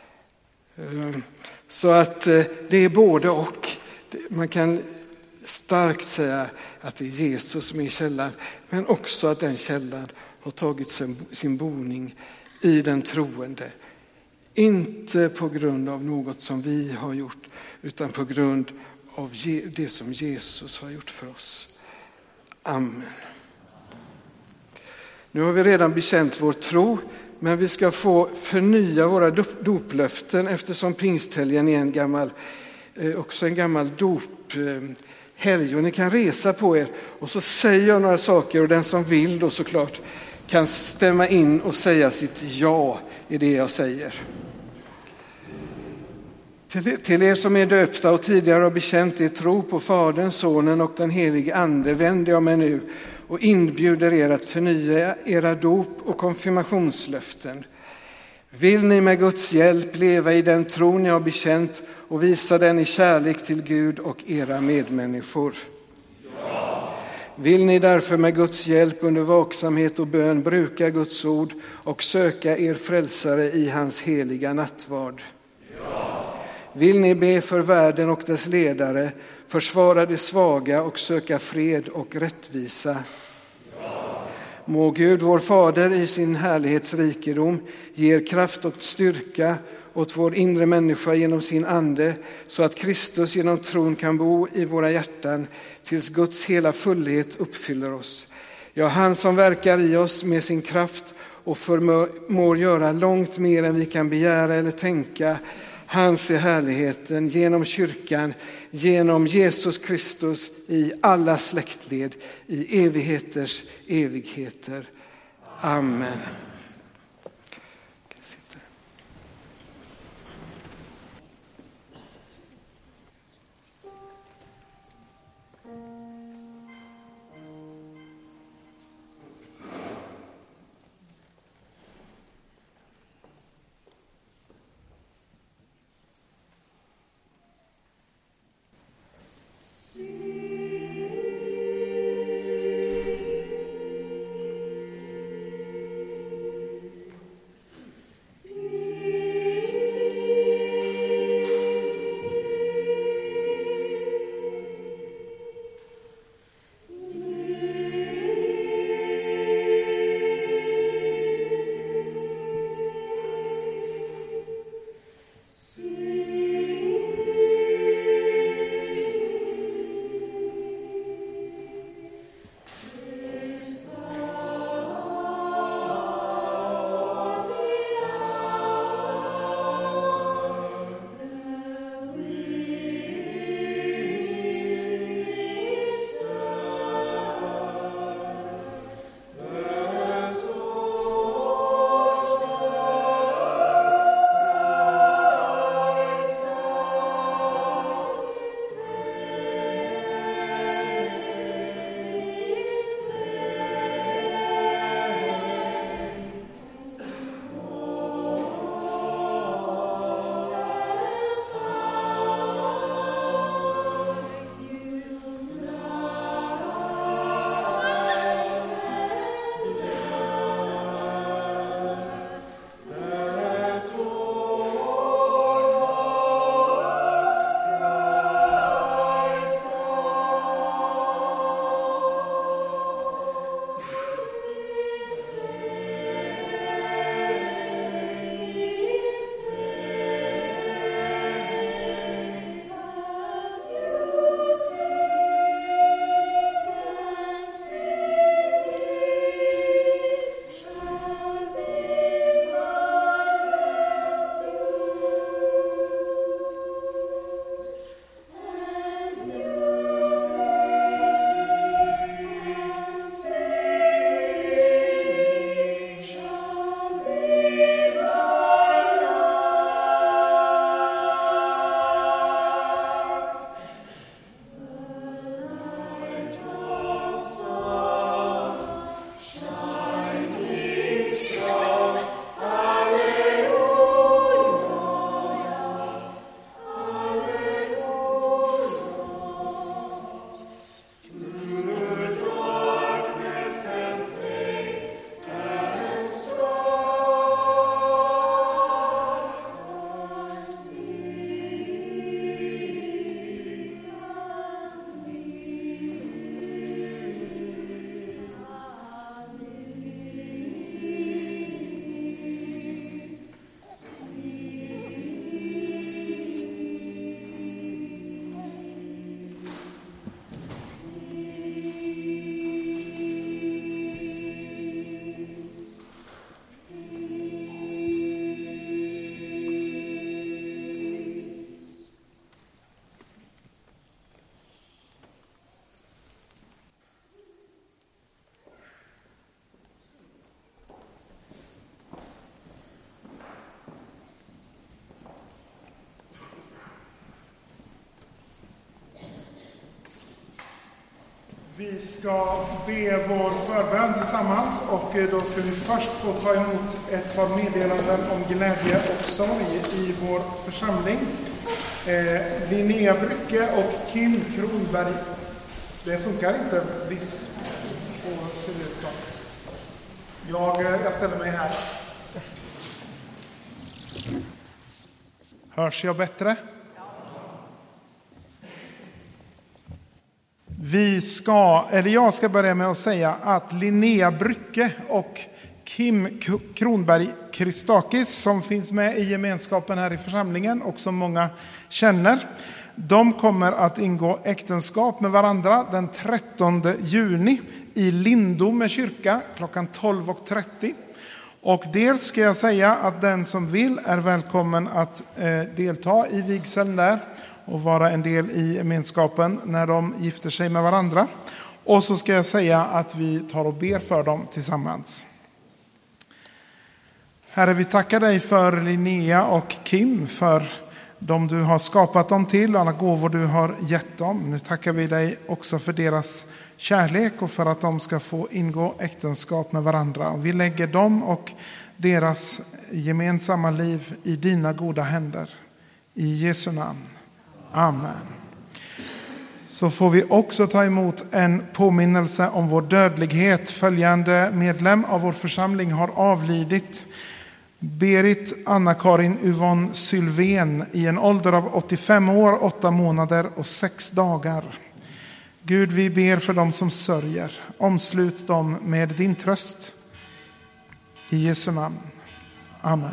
[SPEAKER 1] Så att det är både och. Man kan starkt säga att det är Jesus som är källan, men också att den källan har tagit sin boning i den troende. Inte på grund av något som vi har gjort, utan på grund av det som Jesus har gjort för oss. Amen. Nu har vi redan bekänt vår tro, men vi ska få förnya våra doplöften eftersom pingsthelgen är också en gammal dophelg. Och ni kan resa på er och så säger jag några saker och den som vill då såklart kan stämma in och säga sitt ja i det jag säger. Till er som är döpta och tidigare har bekänt er tro på Fadern, Sonen och den helige Ande vänder jag mig nu och inbjuder er att förnya era dop och konfirmationslöften. Vill ni med Guds hjälp leva i den tro ni har bekänt och visa den i kärlek till Gud och era medmänniskor? Ja. Vill ni därför med Guds hjälp under vaksamhet och bön bruka Guds ord och söka er frälsare i hans heliga nattvard? Ja. Vill ni be för världen och dess ledare, försvara de svaga och söka fred och rättvisa? Ja. Må Gud vår Fader i sin härlighetsrikedom ger kraft och styrka åt vår inre människa genom sin ande, så att Kristus genom tron kan bo i våra hjärtan tills Guds hela fullhet uppfyller oss. Ja, han som verkar i oss med sin kraft och förmår göra långt mer än vi kan begära eller tänka. Hans är härligheten genom kyrkan, genom Jesus Kristus i alla släktled, i evigheters evigheter. Amen.
[SPEAKER 6] Vi ska be vår förbön tillsammans och då ska vi först få ta emot ett par meddelanden om glädje och sorg i vår församling. Linnea Brycke och Kim Kronberg. Det funkar inte viss och ser ut så. Jag ställer mig här. Hörs jag bättre? Jag ska börja med att säga att Linnea Brycke och Kim Kronberg Christakis, som finns med i gemenskapen här i församlingen och som många känner, de kommer att ingå äktenskap med varandra den 13 juni i Lindome kyrka klockan 12.30. Och dels ska jag säga att den som vill är välkommen att delta i vigseln där och vara en del i gemenskapen när de gifter sig med varandra. Och så ska jag säga att vi tar och ber för dem tillsammans. Herre, vi tackar dig för Linnea och Kim, för de du har skapat dem till, alla gåvor du har gett dem. Nu tackar vi dig också för deras kärlek och för att de ska få ingå äktenskap med varandra. Och vi lägger dem och deras gemensamma liv i dina goda händer. I Jesu namn. Amen. Så får vi också ta emot en påminnelse om vår dödlighet. Följande medlem av vår församling har avlidit. Berit Anna-Karin Yvonne Sylvén i en ålder av 85 år, 8 månader och 6 dagar. Gud, vi ber för dem som sörjer. Omslut dem med din tröst. I Jesu namn. Amen.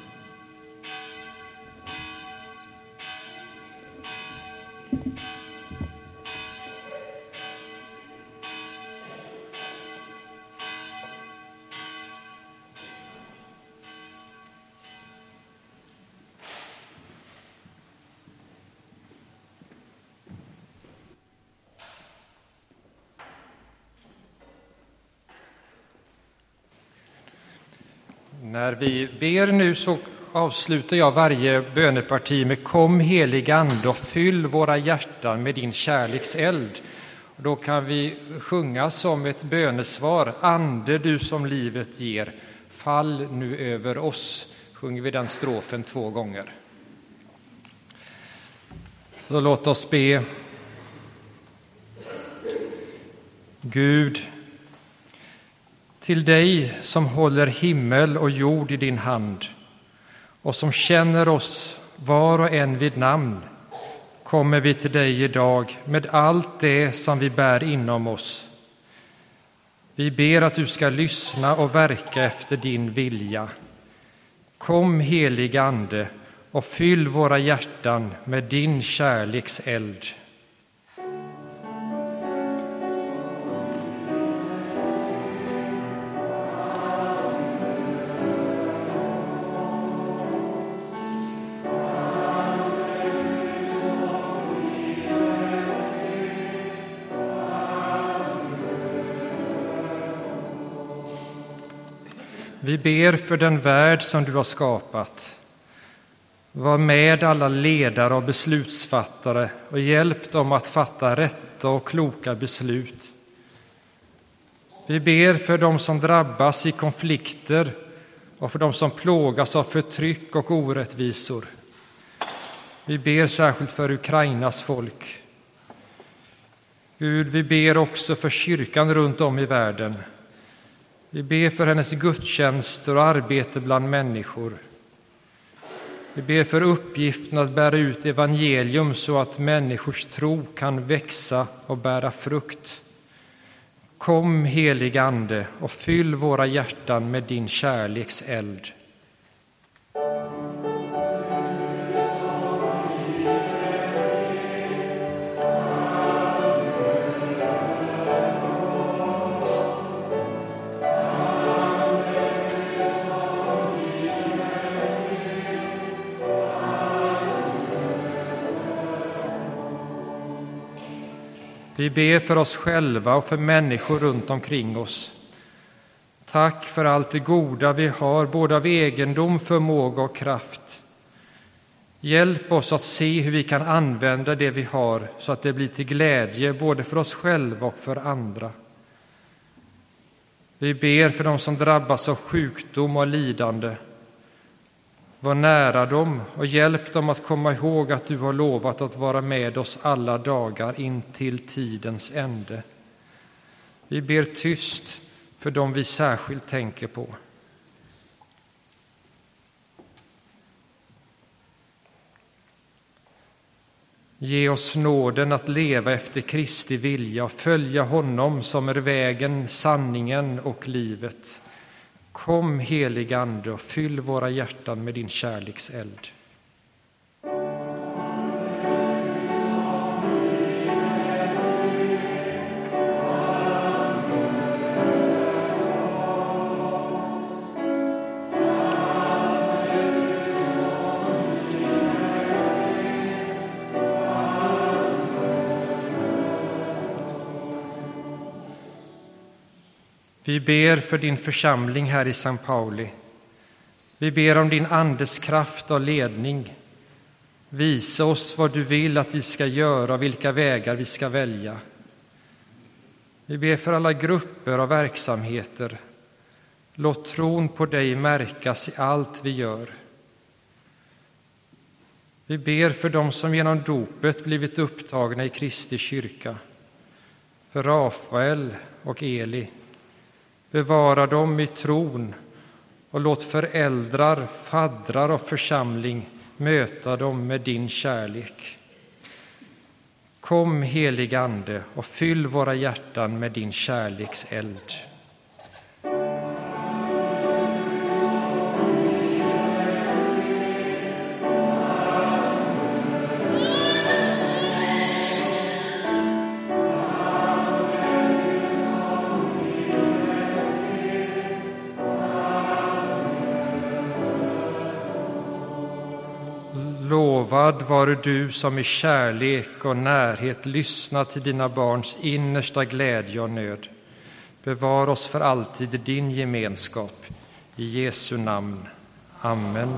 [SPEAKER 7] När vi ber nu så avslutar jag varje böneparti med kom helig ande och fyll våra hjärtan med din kärlekseld. Och då kan vi sjunga som ett bönesvar. Ande du som livet ger, fall nu över oss. Sjunger vi den strofen 2 gånger. Så låt oss be. Gud, till dig som håller himmel och jord i din hand och som känner oss var och en vid namn, kommer vi till dig idag med allt det som vi bär inom oss. Vi ber att du ska lyssna och verka efter din vilja. Kom helig ande och fyll våra hjärtan med din kärlekseld. Vi ber för den värld som du har skapat. Var med alla ledare och beslutsfattare och hjälp dem att fatta rätta och kloka beslut. Vi ber för dem som drabbas i konflikter och för dem som plågas av förtryck och orättvisor. Vi ber särskilt för Ukrainas folk. Gud, vi ber också för kyrkan runt om i världen. Vi ber för hennes gudstjänster och arbete bland människor. Vi ber för uppgiften att bära ut evangelium så att människors tro kan växa och bära frukt. Kom helig ande och fyll våra hjärtan med din kärlekseld. Vi ber för oss själva och för människor runt omkring oss. Tack för allt det goda vi har, både av egendom, förmåga och kraft. Hjälp oss att se hur vi kan använda det vi har så att det blir till glädje både för oss själva och för andra. Vi ber för dem som drabbas av sjukdom och lidande. Var nära dem och hjälp dem att komma ihåg att du har lovat att vara med oss alla dagar in till tidens ände. Vi ber tyst för dem vi särskilt tänker på. Ge oss nåden att leva efter Kristi vilja och följa honom som är vägen, sanningen och livet. Kom, helig Ande, och fyll våra hjärtan med din kärlekseld. Vi ber för din församling här i São Paulo. Vi ber om din andes kraft och ledning. Visa oss vad du vill att vi ska göra och vilka vägar vi ska välja. Vi ber för alla grupper och verksamheter. Låt tron på dig märkas i allt vi gör. Vi ber för dem som genom dopet blivit upptagna i Kristi kyrka. För Rafael och Eli. Bevara dem i tron och låt föräldrar, faddrar och församling möta dem med din kärlek. Kom, helig Ande, och fyll våra hjärtan med din kärlekseld. Lovad vare du som i kärlek och närhet lyssnar till dina barns innersta glädje och nöd. Bevar oss för alltid i din gemenskap. I Jesu namn. Amen.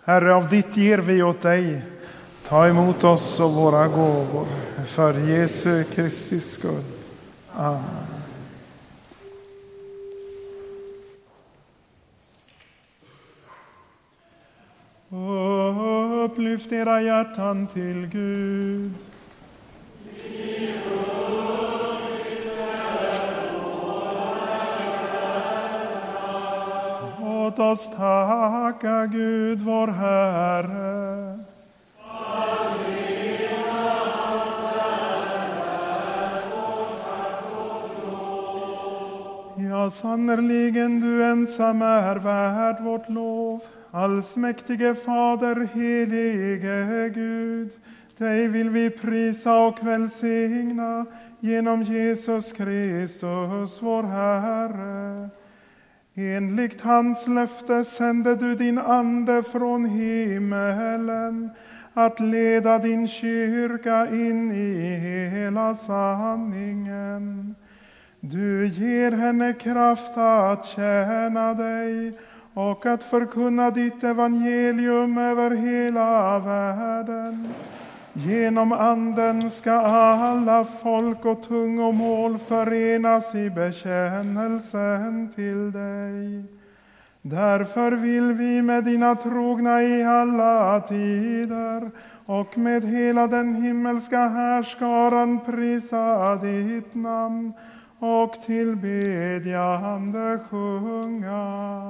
[SPEAKER 6] Herre, av ditt ger vi åt dig. Ta emot oss och våra gåvor för Jesu Kristi skull. Amen. Upplyft era hjärtan till Gud. Låt oss tacka Gud vår Herre. Ja, sannerligen du ensam är värd vårt lov. Allsmäktige Fader, helige Gud, dig vill vi prisa och välsigna genom Jesus Kristus, vår Herre. Enligt hans löfte sände du din ande från himmelen att leda din kyrka in i hela sanningen. Du ger henne kraft att tjäna dig och att förkunna ditt evangelium över hela världen. Genom anden ska alla folk och tungomål förenas i bekännelsen till dig. Därför vill vi med dina trogna i alla tider och med hela den himmelska härskaran prisa ditt namn och tillbedjande sjunga.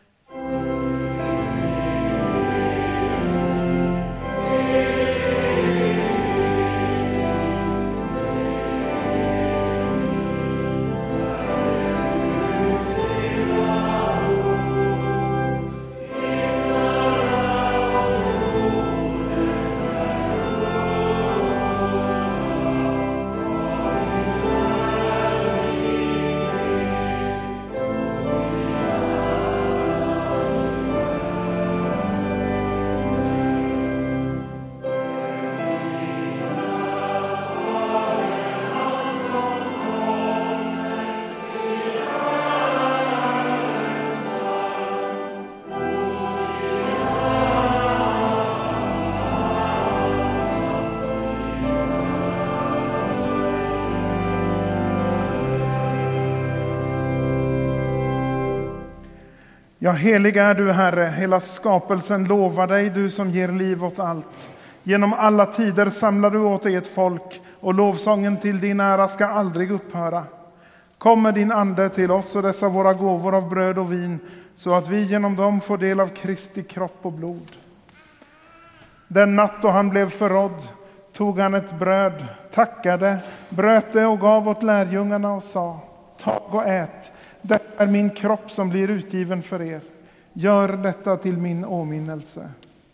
[SPEAKER 6] Ja, helig är du, Herre, hela skapelsen lovar dig, du som ger liv åt allt. Genom alla tider samlar du åt dig ett folk, och lovsången till din ära ska aldrig upphöra. Kom med din ande till oss och dessa våra gåvor av bröd och vin, så att vi genom dem får del av Kristi kropp och blod. Den natt då han blev förrådd tog han ett bröd, tackade, bröt det och gav åt lärjungarna och sa: tag och ät. Detta är min kropp som blir utgiven för er. Gör detta till min åminnelse.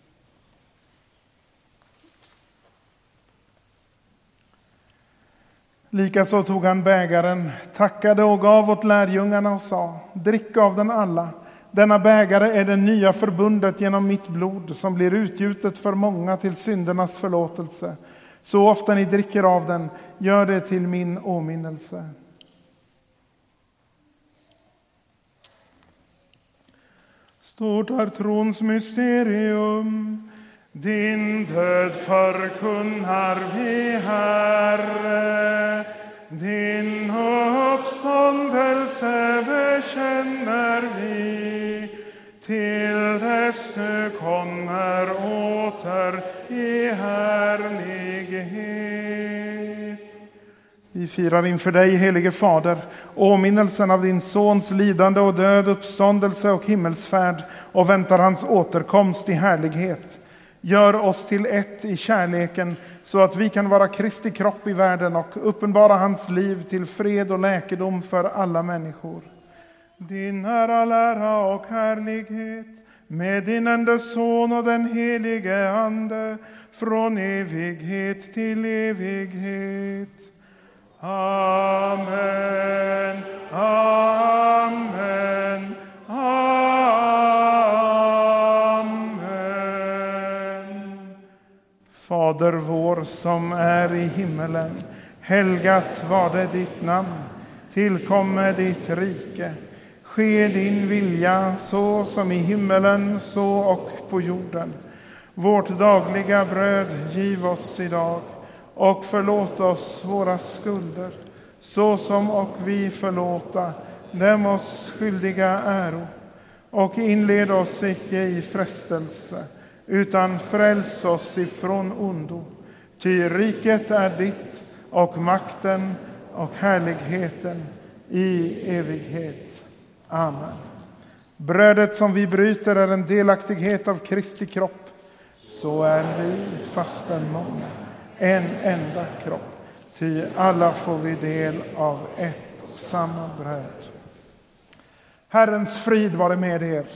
[SPEAKER 6] Likaså tog han bägaren, tackade och gav åt lärjungarna och sa: drick av den alla. Denna bägare är det nya förbundet genom mitt blod som blir utgjutet för många till syndernas förlåtelse. Så ofta ni dricker av den, gör det till min åminnelse. Stort är trons mysterium, din död förkunnar vi, Herre. Din uppståndelse bekänner vi, till dess du kommer åter i härlighet. Vi firar inför dig, helige Fader, åminnelsen av din sons lidande och död, uppståndelse och himmelsfärd, och väntar hans återkomst i härlighet. Gör oss till ett i kärleken, så att vi kan vara Kristi kropp i världen och uppenbara hans liv till fred och läkedom för alla människor. Din är all ära och härlighet, med din enda son och den helige ande, från evighet till evighet. Amen, amen, amen. Fader vår som är i himmelen, helgat var det ditt namn. Tillkomme ditt rike. Ske din vilja så som i himmelen så och på jorden. Vårt dagliga bröd giv oss idag, och förlåt oss våra skulder, så som och vi förlåta dem oss skyldiga äro. Och inled oss icke i frestelse, utan fräls oss ifrån ondo. Ty riket är ditt, och makten och härligheten i evighet. Amen. Brödet som vi bryter är en delaktighet av Kristi kropp. Så är vi fastän många, en enda kropp. Ty alla får vi del av ett och samma bröd. Herrens frid vare med er.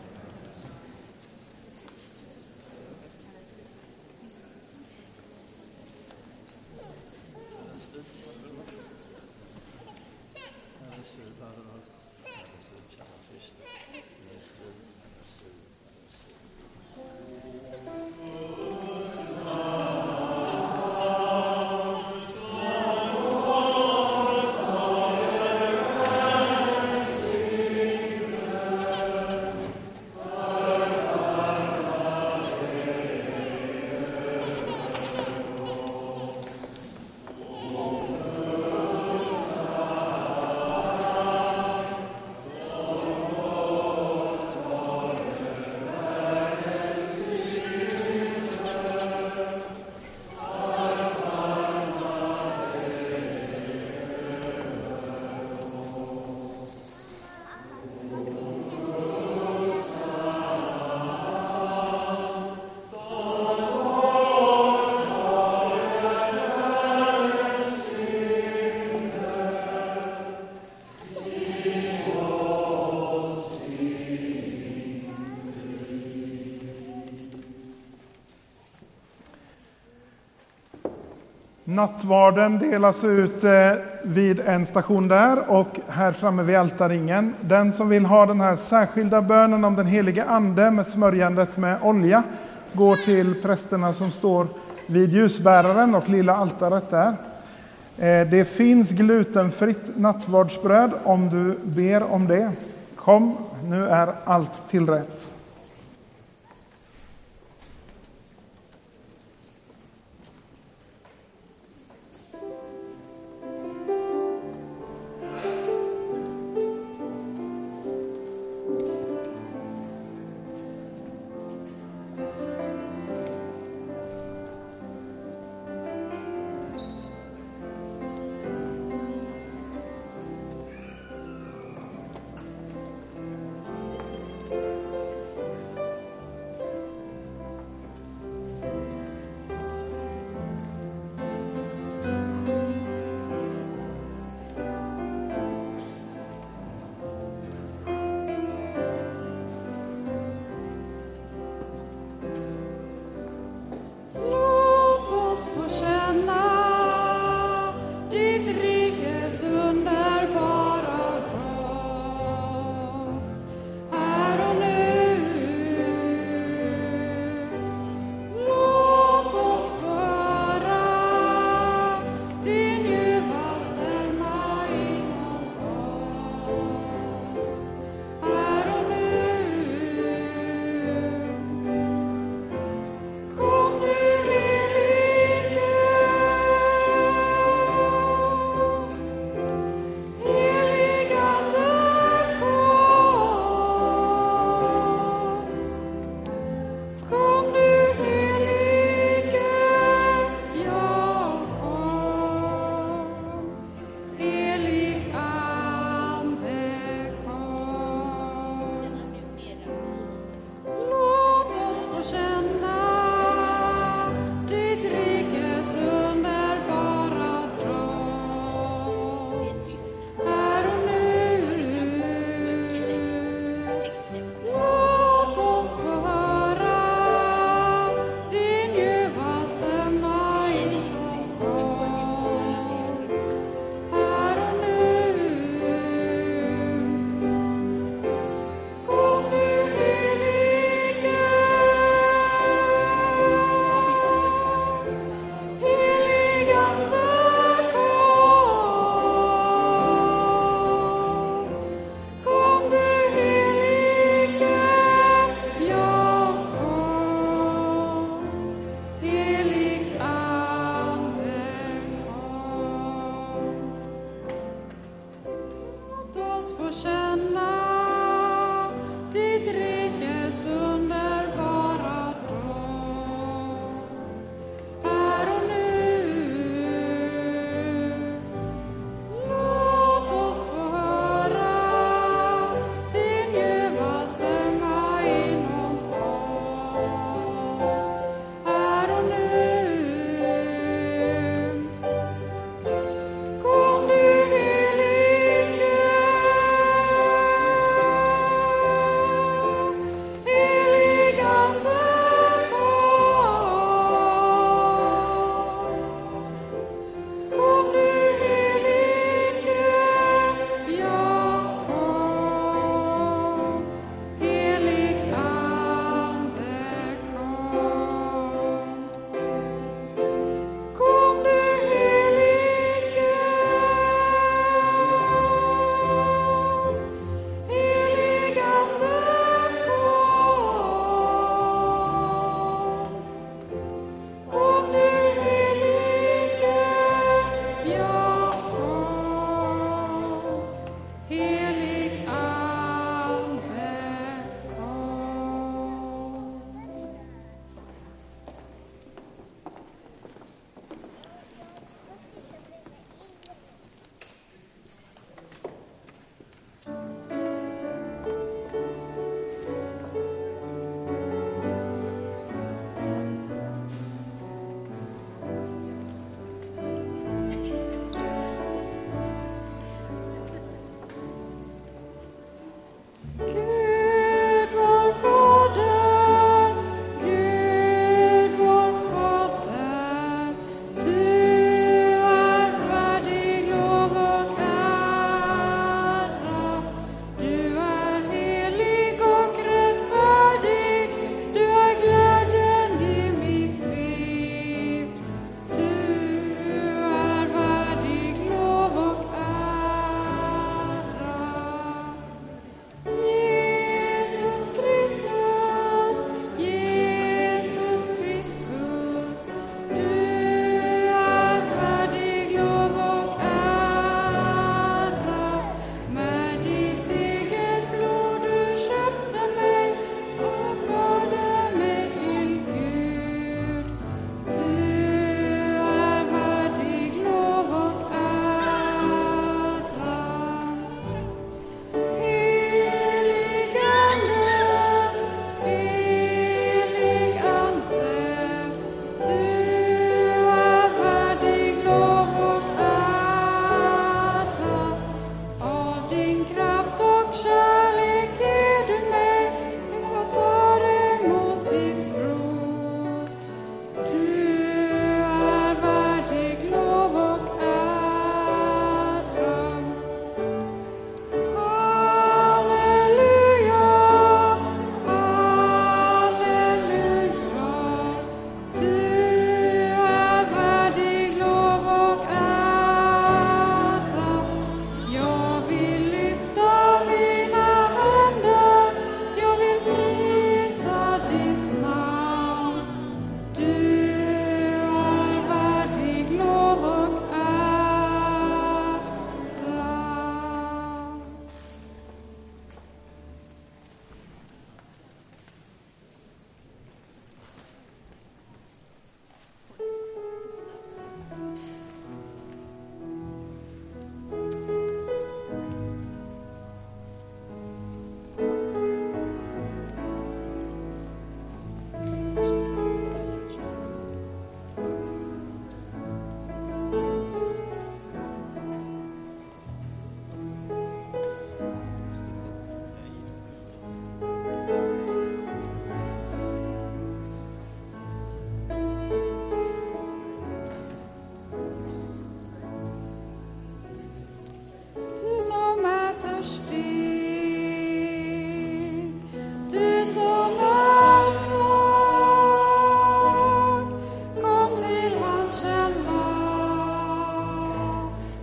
[SPEAKER 6] Nattvarden delas ut vid en station där och här framme vid altarringen. Den som vill ha den här särskilda bönen om den helige ande med smörjandet med olja går till prästerna som står vid ljusbäraren och lilla altaret där. Det finns glutenfritt nattvardsbröd om du ber om det. Kom, nu är allt tillrätt.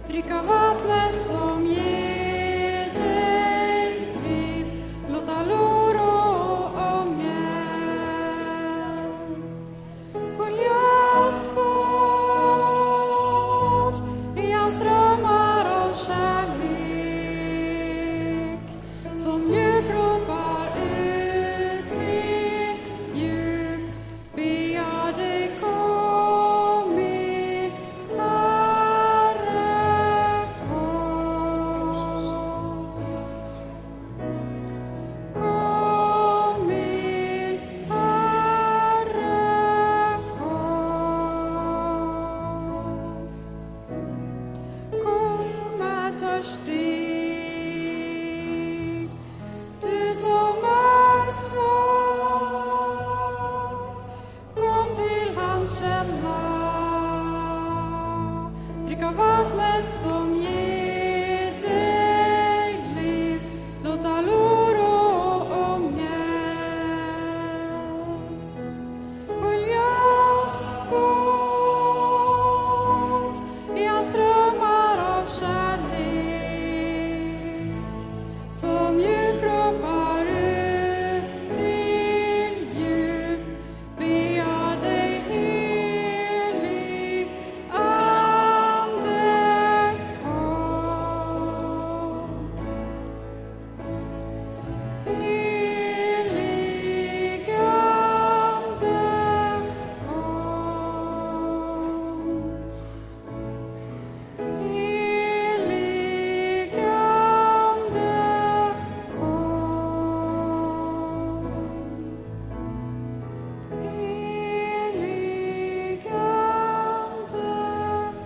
[SPEAKER 8] dricka vattnet som ger dig liv, låta loro och ångest sköljas bort i hans strömmar av kärlek som djup ropar ut till djup. Be jag dig kom min Herre, kom min Herre, kom är törstig, du som är svag, kom till hans källa, dricka vattnet som ger dig liv, låta loro och ångest sköljas bort i hans strömmar av kärlek som djup ropar ut till djup. Be jag dig helig ande kom. Helig ande kom. Helig ande kom. Helig ande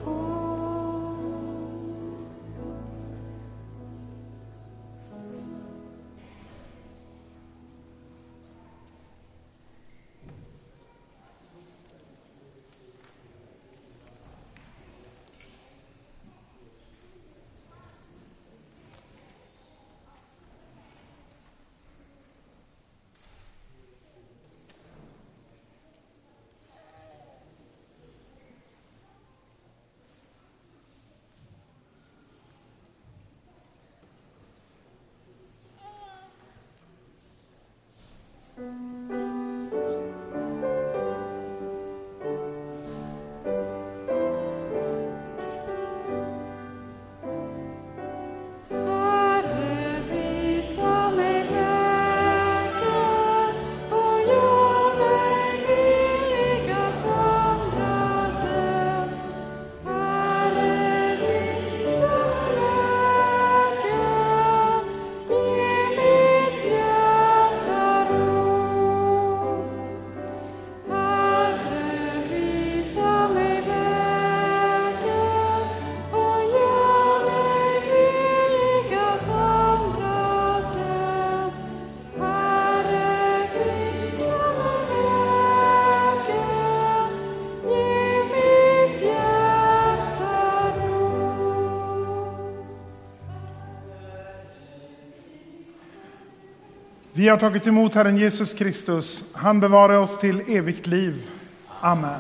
[SPEAKER 8] Herre, visa mig vägen och gör mig villig att vandra den. Herre, visa mig vägen, ge mitt hjärta ro. Herre, visa mig vägen och gör mig villig att vandra den. Herre, visa mig vägen, ge mitt hjärta ro.
[SPEAKER 6] Vi har tagit emot Herren Jesus Kristus. Han bevarar oss till evigt liv. Amen.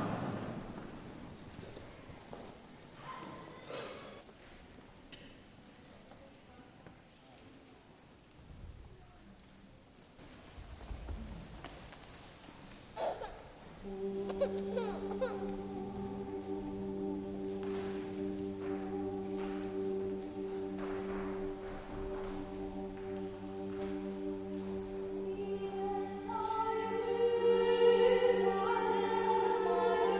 [SPEAKER 8] Herre,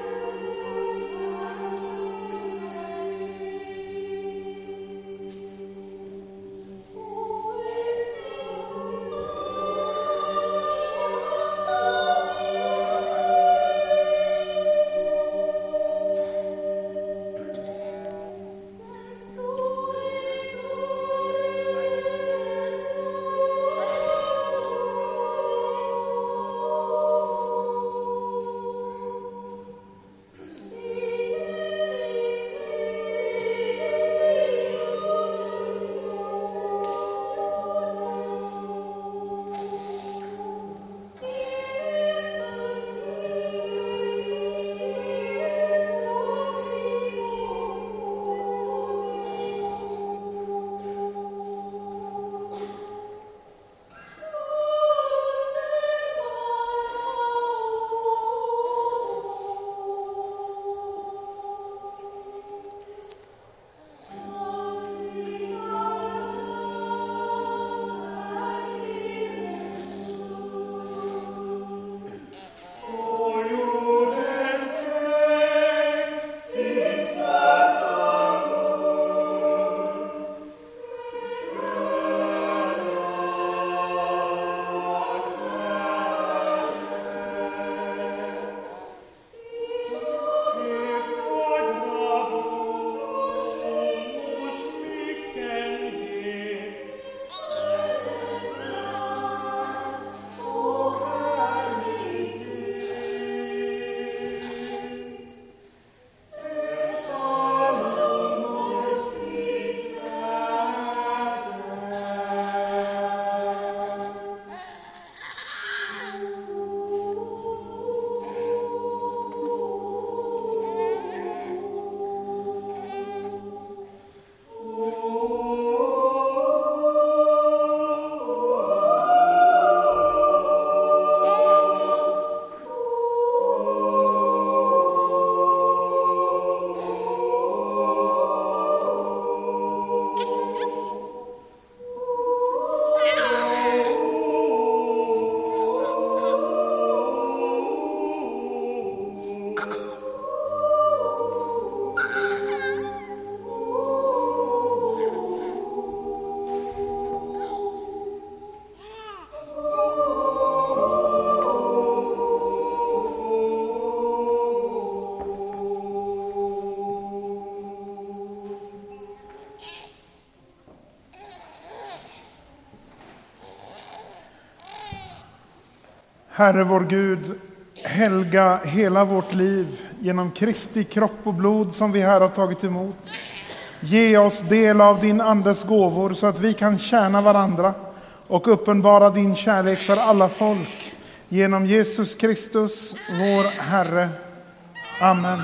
[SPEAKER 6] Herre vår Gud, helga hela vårt liv genom Kristi kropp och blod som vi här har tagit emot. Ge oss del av din andes gåvor så att vi kan tjäna varandra och uppenbara din kärlek för alla folk. Genom Jesus Kristus, vår Herre. Amen.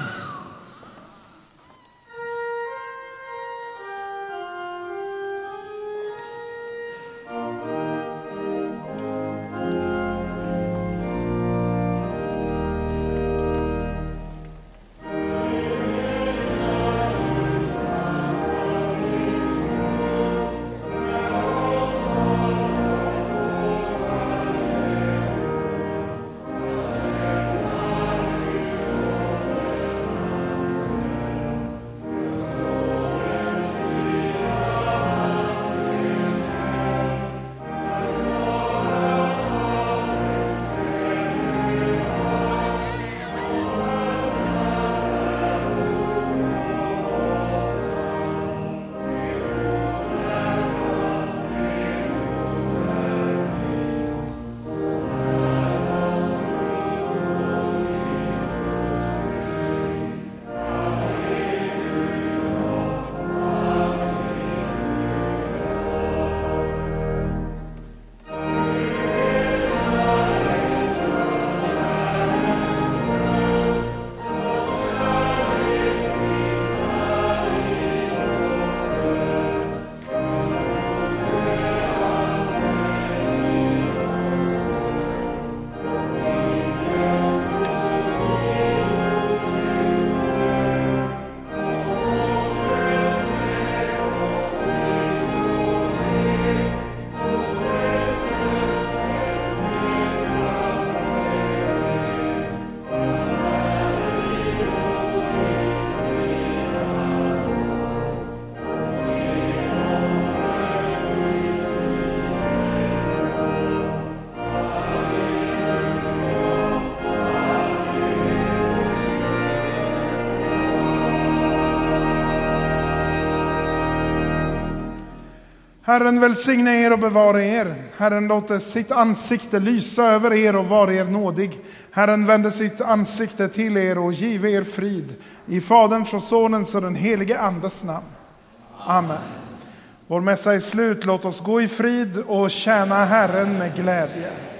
[SPEAKER 6] Herren välsigne er och bevara er. Herren låter sitt ansikte lysa över er och vara er nådig. Herren vänder sitt ansikte till er och give er frid. I Faderns och Sonens och den helige Andes namn. Amen. Vår mässa är slut. Låt oss gå i frid och tjäna Herren med glädje.